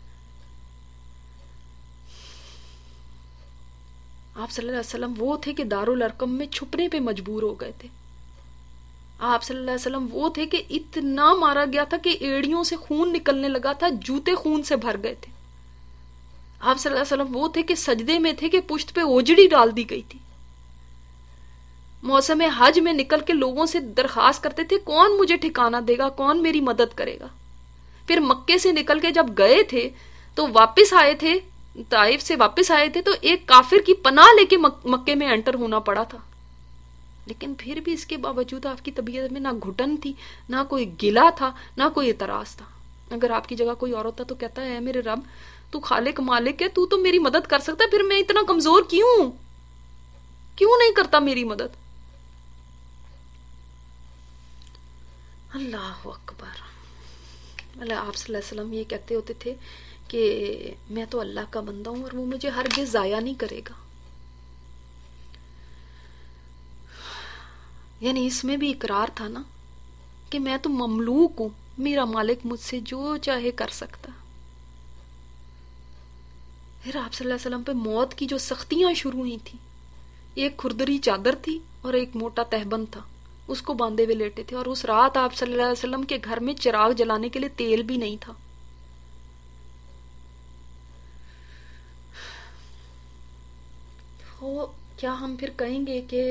Speaker 1: آپ صلی اللہ علیہ وسلم وہ تھے کہ دارالارقم میں چھپنے پہ مجبور ہو گئے تھے. آپ صلی اللہ علیہ وسلم وہ تھے کہ اتنا مارا گیا تھا کہ ایڑیوں سے خون نکلنے لگا تھا، جوتے خون سے بھر گئے تھے. آپ صلی اللہ علیہ وسلم وہ تھے کہ سجدے میں تھے کہ پشت پہ اوجڑی ڈال دی گئی تھی. موسم حج میں نکل کے لوگوں سے درخواست کرتے تھے کون مجھے ٹھکانہ دے گا، کون میری مدد کرے گا. پھر مکے سے نکل کے جب گئے تھے تو واپس آئے تھے، طائف سے واپس آئے تھے تو ایک کافر کی پناہ لے کے مکے میں انٹر ہونا پڑا تھا. لیکن پھر بھی اس کے باوجود آپ کی طبیعت میں نہ گھٹن تھی، نہ کوئی گلہ تھا، نہ کوئی اعتراض تھا. اگر آپ کی جگہ کوئی اور ہوتا تو کہتا ہے اے میرے رب تو خالق مالک ہے، تو تو میری مدد کر سکتا ہے، پھر میں اتنا کمزور کیوں ہوں؟ کیوں نہیں کرتا میری مدد؟ اللہ اکبر. اللہ آپ صلی اللہ علیہ وسلم یہ کہتے ہوتے تھے کہ میں تو اللہ کا بندہ ہوں اور وہ مجھے ہرگز ضائع نہیں کرے گا. یعنی اس میں بھی اقرار تھا نا کہ میں تو مملوک ہوں، میرا مالک مجھ سے جو چاہے کر سکتا. پھر آپ صلی اللہ علیہ وسلم پہ موت کی جو سختیاں شروع ہوئی تھی، ایک کھردری چادر تھی اور ایک موٹا تہبند تھا، اس کو باندھے ہوئے لیٹے تھے. اور اس رات آپ صلی اللہ علیہ وسلم کے گھر میں چراغ جلانے کے لیے تیل بھی نہیں تھا. تو کیا ہم پھر کہیں گے کہ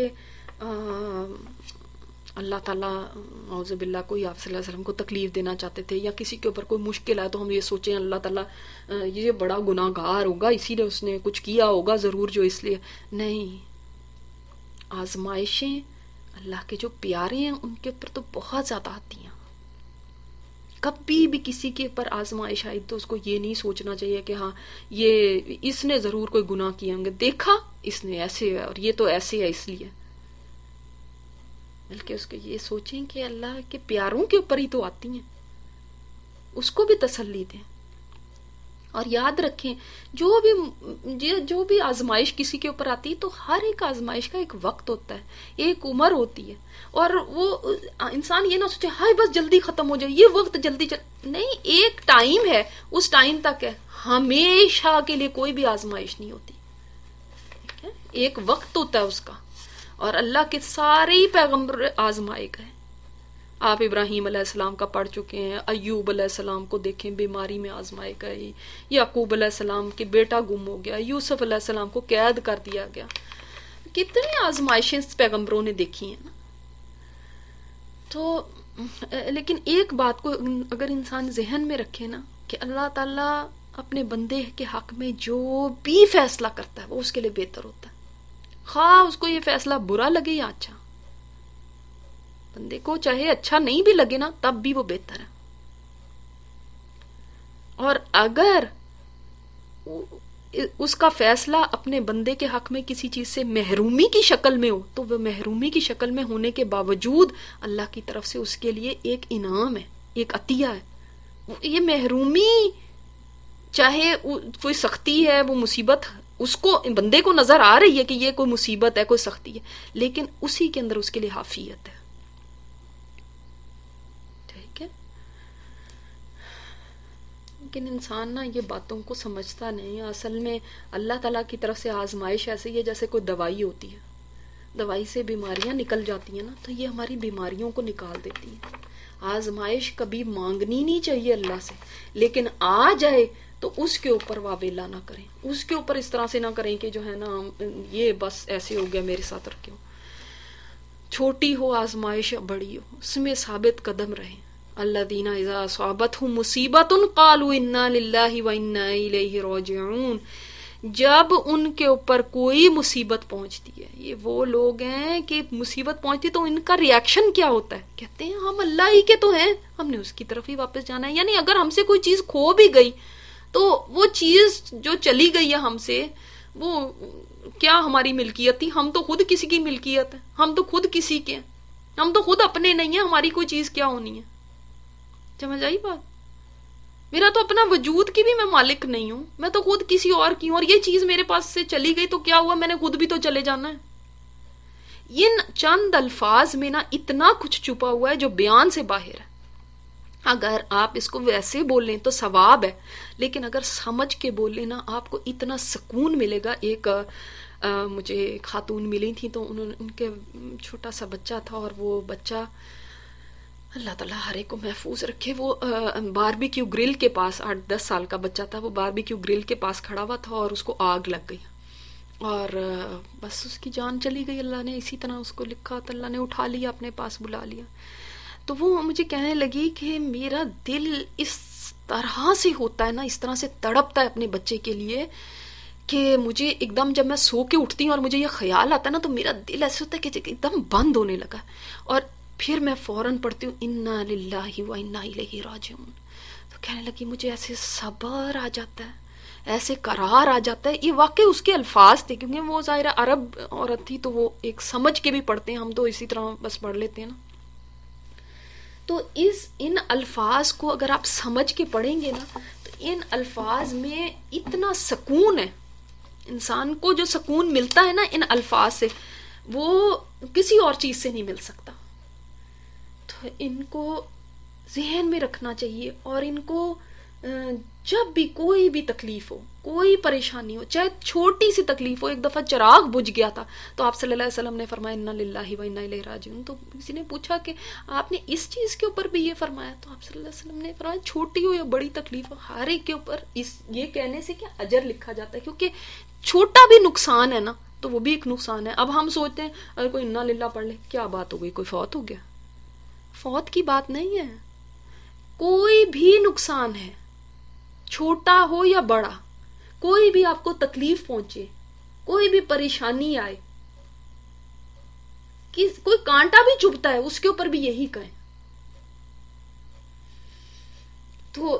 Speaker 1: اللہ تعالیٰ اعوذ باللہ کوئی آپ صلی اللہ علیہ وسلم کو تکلیف دینا چاہتے تھے، یا کسی کے اوپر کوئی مشکل ہے تو ہم یہ سوچیں اللہ تعالیٰ یہ بڑا گناہ گار ہوگا اسی لیے اس نے کچھ کیا ہوگا ضرور جو اس لیے نہیں. آزمائشیں اللہ کے جو پیارے ہیں ان کے اوپر تو بہت زیادہ آتی ہیں. کبھی بھی کسی کے اوپر آزمائش آئی تو اس کو یہ نہیں سوچنا چاہیے کہ ہاں یہ اس نے ضرور کوئی گناہ کیے ہوں گے، دیکھا اس نے ایسے ہے اور یہ تو ایسے ہے اس لیے، بلکہ اس کو یہ سوچیں کہ اللہ کے پیاروں کے اوپر ہی تو آتی ہیں، اس کو بھی تسلی دیں. اور یاد رکھیں جو بھی جو بھی آزمائش کسی کے اوپر آتی ہے تو ہر ایک آزمائش کا ایک وقت ہوتا ہے، ایک عمر ہوتی ہے. اور وہ انسان یہ نہ سوچے ہائے بس جلدی ختم ہو جائے، یہ وقت جلدی چل نہیں، ایک ٹائم ہے، اس ٹائم تک ہے. ہمیشہ کے لیے کوئی بھی آزمائش نہیں ہوتی، ٹھیک ہے؟ ایک وقت ہوتا ہے اس کا. اور اللہ کے سارے ہی پیغمبر آزمائے گئے. آپ ابراہیم علیہ السلام کا پڑھ چکے ہیں، ایوب علیہ السلام کو دیکھیں بیماری میں آزمائے گئے، یعقوب علیہ السلام کے بیٹا گم ہو گیا، یوسف علیہ السلام کو قید کر دیا گیا. کتنی آزمائشیں پیغمبروں نے دیکھی ہیں نا. تو لیکن ایک بات کو اگر انسان ذہن میں رکھے نا کہ اللہ تعالیٰ اپنے بندے کے حق میں جو بھی فیصلہ کرتا ہے وہ اس کے لیے بہتر ہوتا ہے، خواہ اس کو یہ فیصلہ برا لگے یا اچھا. بندے کو چاہے اچھا نہیں بھی لگے نا تب بھی وہ بہتر ہے. اور اگر اس کا فیصلہ اپنے بندے کے حق میں کسی چیز سے محرومی کی شکل میں ہو تو وہ محرومی کی شکل میں ہونے کے باوجود اللہ کی طرف سے اس کے لیے ایک انعام ہے، ایک عطیہ ہے. یہ محرومی چاہے کوئی سختی ہے، وہ مصیبت اس کو بندے کو نظر آ رہی ہے کہ یہ کوئی مصیبت ہے، کوئی سختی ہے، لیکن اسی کے اندر اس کے لیے عافیت ہے. ٹھیک ہے؟ لیکن انسان نا یہ باتوں کو سمجھتا نہیں. اصل میں اللہ تعالیٰ کی طرف سے آزمائش ایسی ہے جیسے کوئی دوائی ہوتی ہے، دوائی سے بیماریاں نکل جاتی ہیں نا تو یہ ہماری بیماریوں کو نکال دیتی ہے. آزمائش کبھی مانگنی نہیں چاہیے اللہ سے، لیکن آ جائے تو اس کے اوپر واویلا نہ کریں، اس کے اوپر اس طرح سے نہ کریں کہ جو ہے نا یہ بس ایسے ہو گیا میرے ساتھ رکھے ہو. چھوٹی ہو آزمائش بڑی ہو اس میں ثابت قدم رہیں. الذین اذا اصابتهم مصیبت قالوا انا للہ وانا الیہ راجعون. جب ان کے اوپر کوئی مصیبت پہنچتی ہے، یہ وہ لوگ ہیں کہ مصیبت پہنچتی تو ان کا ریاکشن کیا ہوتا ہے؟ کہتے ہیں ہم اللہ ہی کے تو ہیں، ہم نے اس کی طرف ہی واپس جانا ہے. یعنی اگر ہم سے کوئی چیز کھو بھی گئی تو وہ چیز جو چلی گئی ہے ہم سے، وہ کیا ہماری ملکیت تھی؟ ہم تو خود کسی کی ملکیت ہے، ہم تو خود کسی کے ہیں، ہم تو خود اپنے نہیں ہیں، ہماری کوئی چیز کیا ہونی ہے؟ سمجھ آئی بات؟ میرا تو اپنا وجود کی بھی میں مالک نہیں ہوں، میں تو خود کسی اور کی ہوں، اور یہ چیز میرے پاس سے چلی گئی تو کیا ہوا؟ میں نے خود بھی تو چلے جانا ہے. ان چند الفاظ میں نا اتنا کچھ چھپا ہوا ہے جو بیان سے باہر ہے. اگر آپ اس کو ویسے بولیں تو ثواب ہے، لیکن اگر سمجھ کے بولیں نا آپ کو اتنا سکون ملے گا. ایک آ, مجھے خاتون ملی تھی تو انہوں نے، ان کے چھوٹا سا بچہ تھا، اور وہ بچہ اللہ تعالیٰ ہر ایک کو محفوظ رکھے، وہ باربی کیو گرل کے پاس، آٹھ دس سال کا بچہ تھا، وہ باربی کیو گرل کے پاس کھڑا ہوا تھا اور اس کو آگ لگ گئی اور بس اس کی جان چلی گئی. اللہ نے اسی طرح اس کو لکھا تو اللہ نے اٹھا لیا، اپنے پاس بلا لیا. تو وہ مجھے کہنے لگی کہ میرا دل اس طرح سے ہوتا ہے نا، اس طرح سے تڑپتا ہے اپنے بچے کے لیے کہ مجھے ایک دم جب میں سو کے اٹھتی ہوں اور مجھے یہ خیال آتا ہے نا تو میرا دل ایسے ہوتا ہے کہ ایک دم بند ہونے لگا. اور پھر میں فوراً پڑھتی ہوں انا للہ و انا الیہ راجعون. تو کہنے لگی مجھے ایسے صبر آ جاتا ہے، ایسے قرار آ جاتا ہے. یہ واقعی اس کے الفاظ تھے، کیونکہ وہ ظاہر عرب عورت تھی تو وہ ایک سمجھ کے بھی پڑھتے ہیں، ہم تو اسی طرح بس پڑھ لیتے ہیں نا. تو اس ان الفاظ کو اگر آپ سمجھ کے پڑھیں گے نا تو ان الفاظ میں اتنا سکون ہے. انسان کو جو سکون ملتا ہے نا ان الفاظ سے، وہ کسی اور چیز سے نہیں مل سکتا. تو ان کو ذہن میں رکھنا چاہیے، اور ان کو جب بھی کوئی بھی تکلیف ہو، کوئی پریشانی ہو، چاہے چھوٹی سی تکلیف ہو. ایک دفعہ چراغ بجھ گیا تھا تو آپ صلی اللہ علیہ وسلم نے فرمایا انا للہ و انا الیہ راجعون. تو کسی نے پوچھا کہ آپ نے اس چیز کے اوپر بھی یہ فرمایا؟ تو آپ صلی اللہ علیہ وسلم نے فرمایا چھوٹی ہو یا بڑی تکلیف ہو، ہر ایک کے اوپر اس یہ کہنے سے کہ اجر لکھا جاتا ہے، کیونکہ چھوٹا بھی نقصان ہے نا تو وہ بھی ایک نقصان ہے. اب ہم سوچتے ہیں اگر کوئی انا للہ پڑھ لے کیا بات ہو گئی، کوئی فوت ہو گیا؟ فوت کی بات نہیں ہے. کوئی بھی نقصان ہے، چھوٹا ہو یا بڑا، کوئی بھی آپ کو تکلیف پہنچے، کوئی بھی پریشانی آئے، کوئی کانٹا بھی چبھتا ہے اس کے اوپر بھی یہی کہیں. تو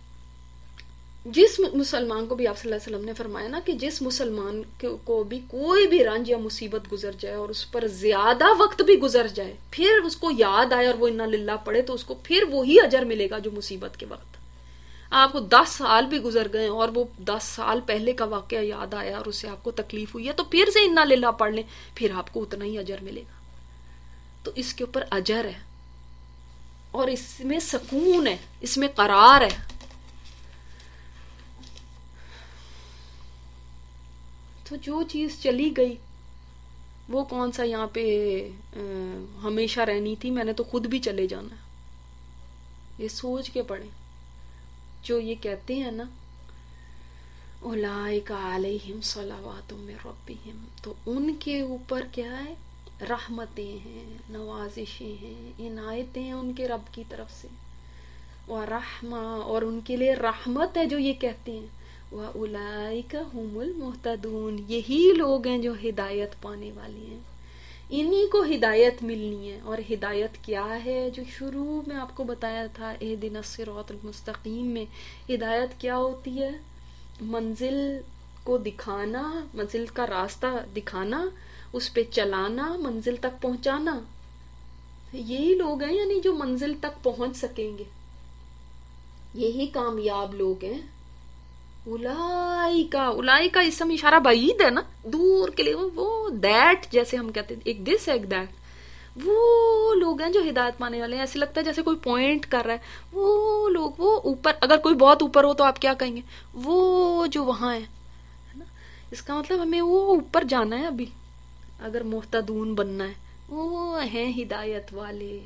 Speaker 1: جس مسلمان کو بھی آپ صلی اللہ علیہ وسلم نے فرمایا نا کہ جس مسلمان کو بھی کوئی بھی رنج یا مصیبت گزر جائے اور اس پر زیادہ وقت بھی گزر جائے، پھر اس کو یاد آئے اور وہ انا للہ پڑھے تو اس کو پھر وہی اجر ملے گا جو مصیبت کے وقت. آپ کو دس سال بھی گزر گئے اور وہ دس سال پہلے کا واقعہ یاد آیا اور اس سے آپ کو تکلیف ہوئی ہے تو پھر سے انا للہ پڑھ لیں، پھر آپ کو اتنا ہی اجر ملے گا. تو اس کے اوپر اجر ہے اور اس میں سکون ہے، اس میں قرار ہے. تو جو چیز چلی گئی وہ کون سا یہاں پہ ہمیشہ رہنی تھی، میں نے تو خود بھی چلے جانا ہے. یہ سوچ کے پڑھیں. جو یہ کہتے ہیں نا اولئک علیہم صلوات من ربہم، تو ان کے اوپر کیا ہے؟ رحمتیں ہیں، نوازشیں ہیں، عنایتیں ہیں ان کے رب کی طرف سے، ورحمہ، اور ان کے لیے رحمت ہے جو یہ کہتے ہیں. وَأُولَئِكَ هُمُ الْمُهْتَدُونَ، یہی لوگ ہیں جو ہدایت پانے والے ہیں، انہی کو ہدایت ملنی ہے. اور ہدایت کیا ہے؟ جو شروع میں آپ کو بتایا تھا اہدنا الصراط المستقیم میں، ہدایت کیا ہوتی ہے؟ منزل کو دکھانا، منزل کا راستہ دکھانا، اس پہ چلانا، منزل تک پہنچانا. یہی لوگ ہیں یعنی جو منزل تک پہنچ سکیں گے، یہی کامیاب لوگ ہیں. اولائکا، اولائکا اسم اشارہ بعید ہے نا، دور کے لیے، وہ دیٹ جیسے ہم کہتے ہیں، ایک دس ہے ایک دیٹ. وہ لوگ ہیں جو ہدایت پانے والے ہیں. ایسے لگتا ہے جیسے کوئی پوائنٹ کر رہا ہے. وہ لوگ، وہ اوپر، اگر کوئی بہت اوپر ہو تو آپ کیا کہیں گے؟ وہ جو وہاں ہے نا، اس کا مطلب ہمیں وہ اوپر جانا ہے. ابھی اگر محتدون بننا ہے، وہ ہیں ہدایت والے.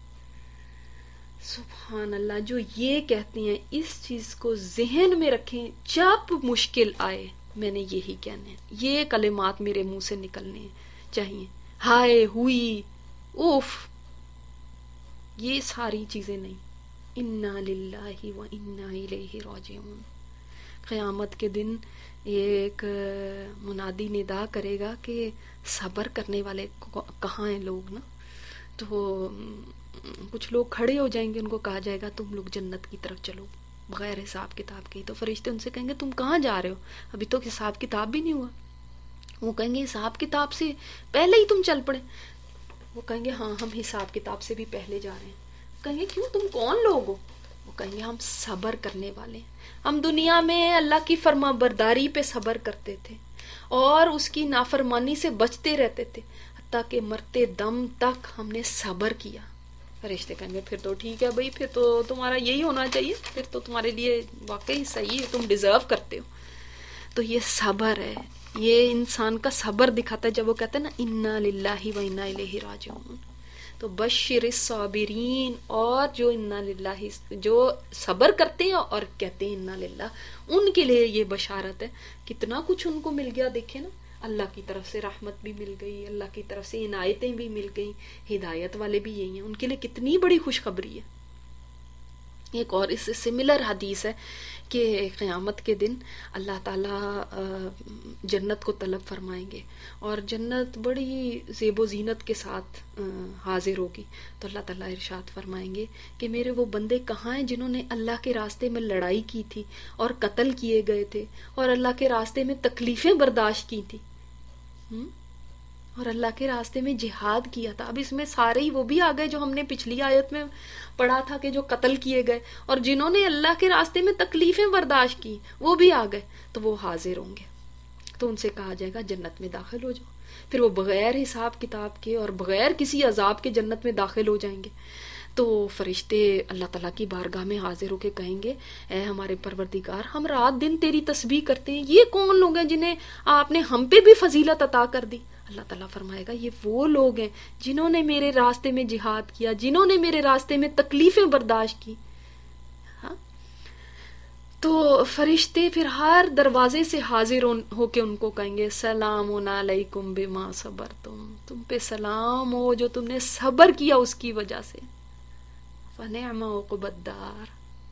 Speaker 1: سبحان اللہ. جو یہ کہتے ہیں اس چیز کو ذہن میں رکھیں، جب مشکل آئے میں نے یہی کہنا ہے، یہ کلمات میرے منہ سے نکلنے چاہیے. ہائے ہوئی، اوف، یہ ساری چیزیں نہیں. انا للہ و انا الیہ راجعون. قیامت کے دن ایک منادی ندا کرے گا کہ صبر کرنے والے کہاں ہیں لوگ نا. تو کچھ لوگ کھڑے ہو جائیں گے, ان کو کہا جائے گا تم لوگ جنت کی طرف چلو بغیر حساب کتاب کے. تو فرشتے ان سے کہیں گے تم کہاں جا رہے ہو, ابھی تو حساب کتاب بھی نہیں ہوا. وہ کہیں گے حساب کتاب سے پہلے ہی تم چل پڑے. وہ کہیں گے ہاں ہم حساب کتاب سے بھی پہلے جا رہے ہیں. کہیں گے کیوں, تم کون لوگ ہو؟ وہ کہیں گے ہم صبر کرنے والے ہیں, ہم دنیا میں اللہ کی فرما برداری پہ صبر کرتے تھے اور اس کی نافرمانی سے بچتے رہتے تھے حتیٰ کہ مرتے دم تک ہم نے صبر کیا. فرشتے کہیں گے پھر تو ٹھیک ہے بھائی, پھر تو تمہارا یہی ہونا چاہیے, پھر تو تمہارے لیے واقعی صحیح ہے, تم ڈیزرو کرتے ہو. تو یہ صبر ہے, یہ انسان کا صبر دکھاتا ہے جب وہ کہتا ہے نا انا للہ و انا الیہ راجعون. تو بشر الصابرین, اور جو انا للہ جو صبر کرتے ہیں اور کہتے ہیں انا للہ, ان کے لیے یہ بشارت ہے. کتنا کچھ ان کو مل گیا, دیکھیں نا, اللہ کی طرف سے رحمت بھی مل گئی, اللہ کی طرف سے عنایتیں بھی مل گئی, ہدایت والے بھی یہی ہیں, ان کے لیے کتنی بڑی خوشخبری ہے. ایک اور اس سے سملر حدیث ہے کہ قیامت کے دن اللہ تعالیٰ جنت کو طلب فرمائیں گے اور جنت بڑی زیب و زینت کے ساتھ حاضر ہوگی. تو اللہ تعالیٰ ارشاد فرمائیں گے کہ میرے وہ بندے کہاں ہیں جنہوں نے اللہ کے راستے میں لڑائی کی تھی اور قتل کیے گئے تھے اور اللہ کے راستے میں تکلیفیں برداشت کی تھی اور اللہ کے راستے میں جہاد کیا تھا. اب اس میں سارے ہی وہ بھی آ گئے جو ہم نے پچھلی آیت میں پڑھا تھا کہ جو قتل کیے گئے, اور جنہوں نے اللہ کے راستے میں تکلیفیں برداشت کی وہ بھی آ گئے. تو وہ حاضر ہوں گے, تو ان سے کہا جائے گا جنت میں داخل ہو جاؤ. پھر وہ بغیر حساب کتاب کے اور بغیر کسی عذاب کے جنت میں داخل ہو جائیں گے. تو فرشتے اللہ تعالیٰ کی بارگاہ میں حاضر ہو کے کہیں گے اے ہمارے پروردگار, ہم رات دن تیری تسبیح کرتے ہیں, یہ کون لوگ ہیں جنہیں آپ نے ہم پہ بھی فضیلت عطا کر دی؟ اللہ تعالیٰ فرمائے گا یہ وہ لوگ ہیں جنہوں نے میرے راستے میں جہاد کیا, جنہوں نے میرے راستے میں تکلیفیں برداشت کی. ہاں, تو فرشتے پھر ہر دروازے سے حاضر ہو کے ان کو کہیں گے سلام علیکم بما صبرتم, تم پہ سلام ہو جو تم نے صبر کیا اس کی وجہ سے. فنعم عقبی الدار,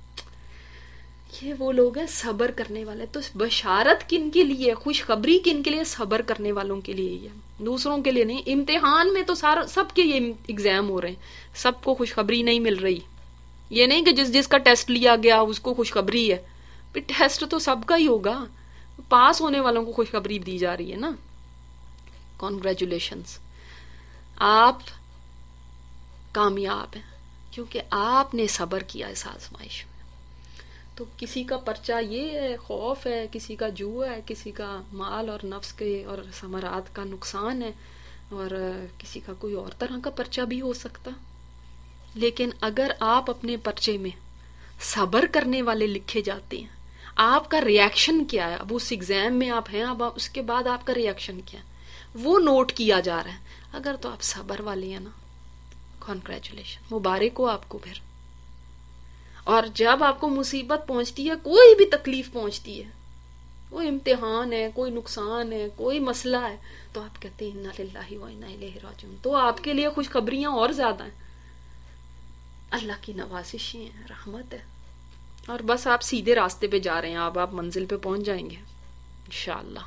Speaker 1: یہ وہ لوگ ہیں صبر کرنے والے. تو بشارت کن کے لیے, خوشخبری کن کے لیے؟ صبر کرنے والوں کے لیے ہی ہے, دوسروں کے لیے نہیں. امتحان میں تو سارا سب کے یہ ایگزام ہو رہے ہیں, سب کو خوشخبری نہیں مل رہی. یہ نہیں کہ جس جس کا ٹیسٹ لیا گیا اس کو خوشخبری ہے, پھر ٹیسٹ تو سب کا ہی ہوگا, پاس ہونے والوں کو خوشخبری دی جا رہی ہے نا. کانگریچولیشنز, آپ کامیاب ہیں کیونکہ آپ نے صبر کیا اس آزمائش میں. تو کسی کا پرچہ یہ ہے, خوف ہے, کسی کا جو ہے, کسی کا مال اور نفس کے اور ثمرات کا نقصان ہے, اور کسی کا کوئی اور طرح کا پرچہ بھی ہو سکتا. لیکن اگر آپ اپنے پرچے میں صبر کرنے والے لکھے جاتے ہیں, آپ کا ریاکشن کیا ہے, اب اس ایگزام میں آپ ہیں, اب اس کے بعد آپ کا ریاکشن کیا ہے وہ نوٹ کیا جا رہا ہے. اگر تو آپ صبر والے ہیں نا, کانگریچولیشن, مبارک ہو آپ کو. پھر اور جب آپ کو مصیبت پہنچتی ہے, کوئی بھی تکلیف پہنچتی ہے, کوئی امتحان ہے, کوئی نقصان ہے, کوئی مسئلہ ہے, تو آپ کہتے ہیں انا للہ و انا الیہ راجعون. تو آپ کے لیے خوشخبریاں اور زیادہ ہیں, اللہ کی نوازشیں ہیں, رحمت ہے, اور بس آپ سیدھے راستے پہ جا رہے ہیں, اب آپ منزل پہ پہنچ جائیں گے انشاءاللہ.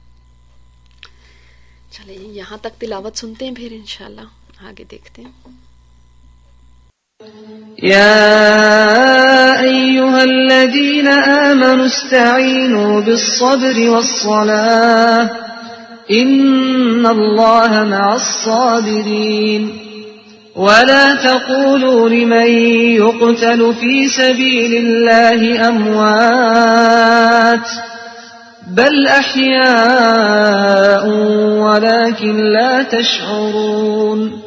Speaker 1: چلے یہاں تک تلاوت سنتے ہیں, پھر انشاءاللہ آگے دیکھتے ہیں.
Speaker 2: يا أيها الذين آمنوا استعينوا بالصبر والصلاة إن الله مع الصابرين ولا تقولوا لمن يقتل في سبيل الله أموات بل أحياء ولكن لا تشعرون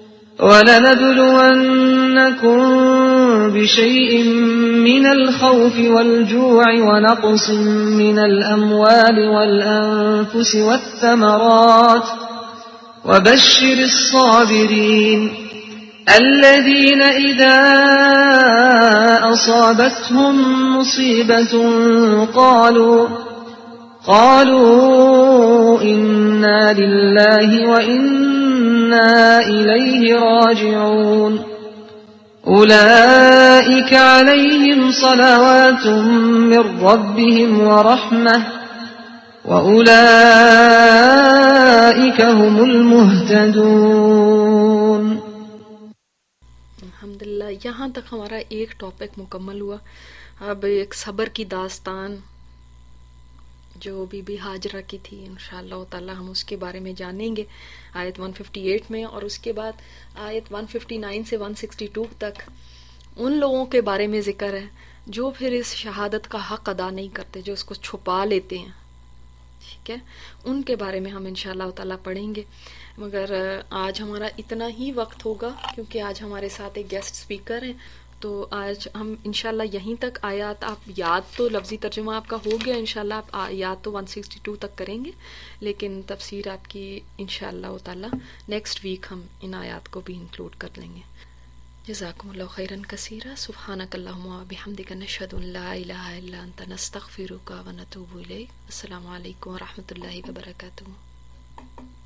Speaker 2: وَلَنَبْلُوَنَّكُمْ بِشَيْءٍ مِّنَ الْخَوْفِ وَالْجُوعِ وَنَقْصٍ مِّنَ الْأَمْوَالِ وَالْأَنفُسِ وَالثَّمَرَاتِ وَبَشِّرِ الصَّابِرِينَ الَّذِينَ إِذَا أَصَابَتْهُم مُّصِيبَةٌ قَالُوا قَالُوا إِنَّا لِلَّهِ وَإِنَّا إِلَيْهِ راجعون أولئك عليهم صلوات من ربهم ورحمة وأولئك هم المهتدون.
Speaker 1: الحمدللہ یہاں تک ہمارا ایک ٹاپک مکمل ہوا. اب ایک صبر کی داستان جو بی بی ہاجرہ کی تھی، انشاءاللہ تعالی ہم اس کے بارے میں جانیں گے آیت ایک سو اٹھاون میں، اور اس کے بعد آیت ایک سو ففٹی نائن سے ایک سو سکسٹی ٹو تک ان لوگوں کے بارے میں ذکر ہے جو پھر اس شہادت کا حق ادا نہیں کرتے، جو اس کو چھپا لیتے ہیں. ٹھیک ہے، ان کے بارے میں ہم انشاءاللہ تعالی پڑھیں گے. مگر آج ہمارا اتنا ہی وقت ہوگا کیونکہ آج ہمارے ساتھ ایک گیسٹ اسپیکر ہیں، تو آج ہم انشاءاللہ یہیں تک آیات آپ یاد تو لفظی ترجمہ آپ کا ہو گیا، انشاءاللہ آپ یاد تو ایک سو سکسٹی ٹو تک کریں گے، لیکن تفسیر آپ کی انشاءاللہ تعالی نیکسٹ ویک ہم ان آیات کو بھی انکلوڈ کر لیں گے. جزاکم اللہ خیرا کثیرا. سبحانک اللہم و بحمدک نشہد ان لا الہ الا انت نستغفرک و نتوب الیک. السلام علیکم و رحمۃ اللہ وبرکاتہ.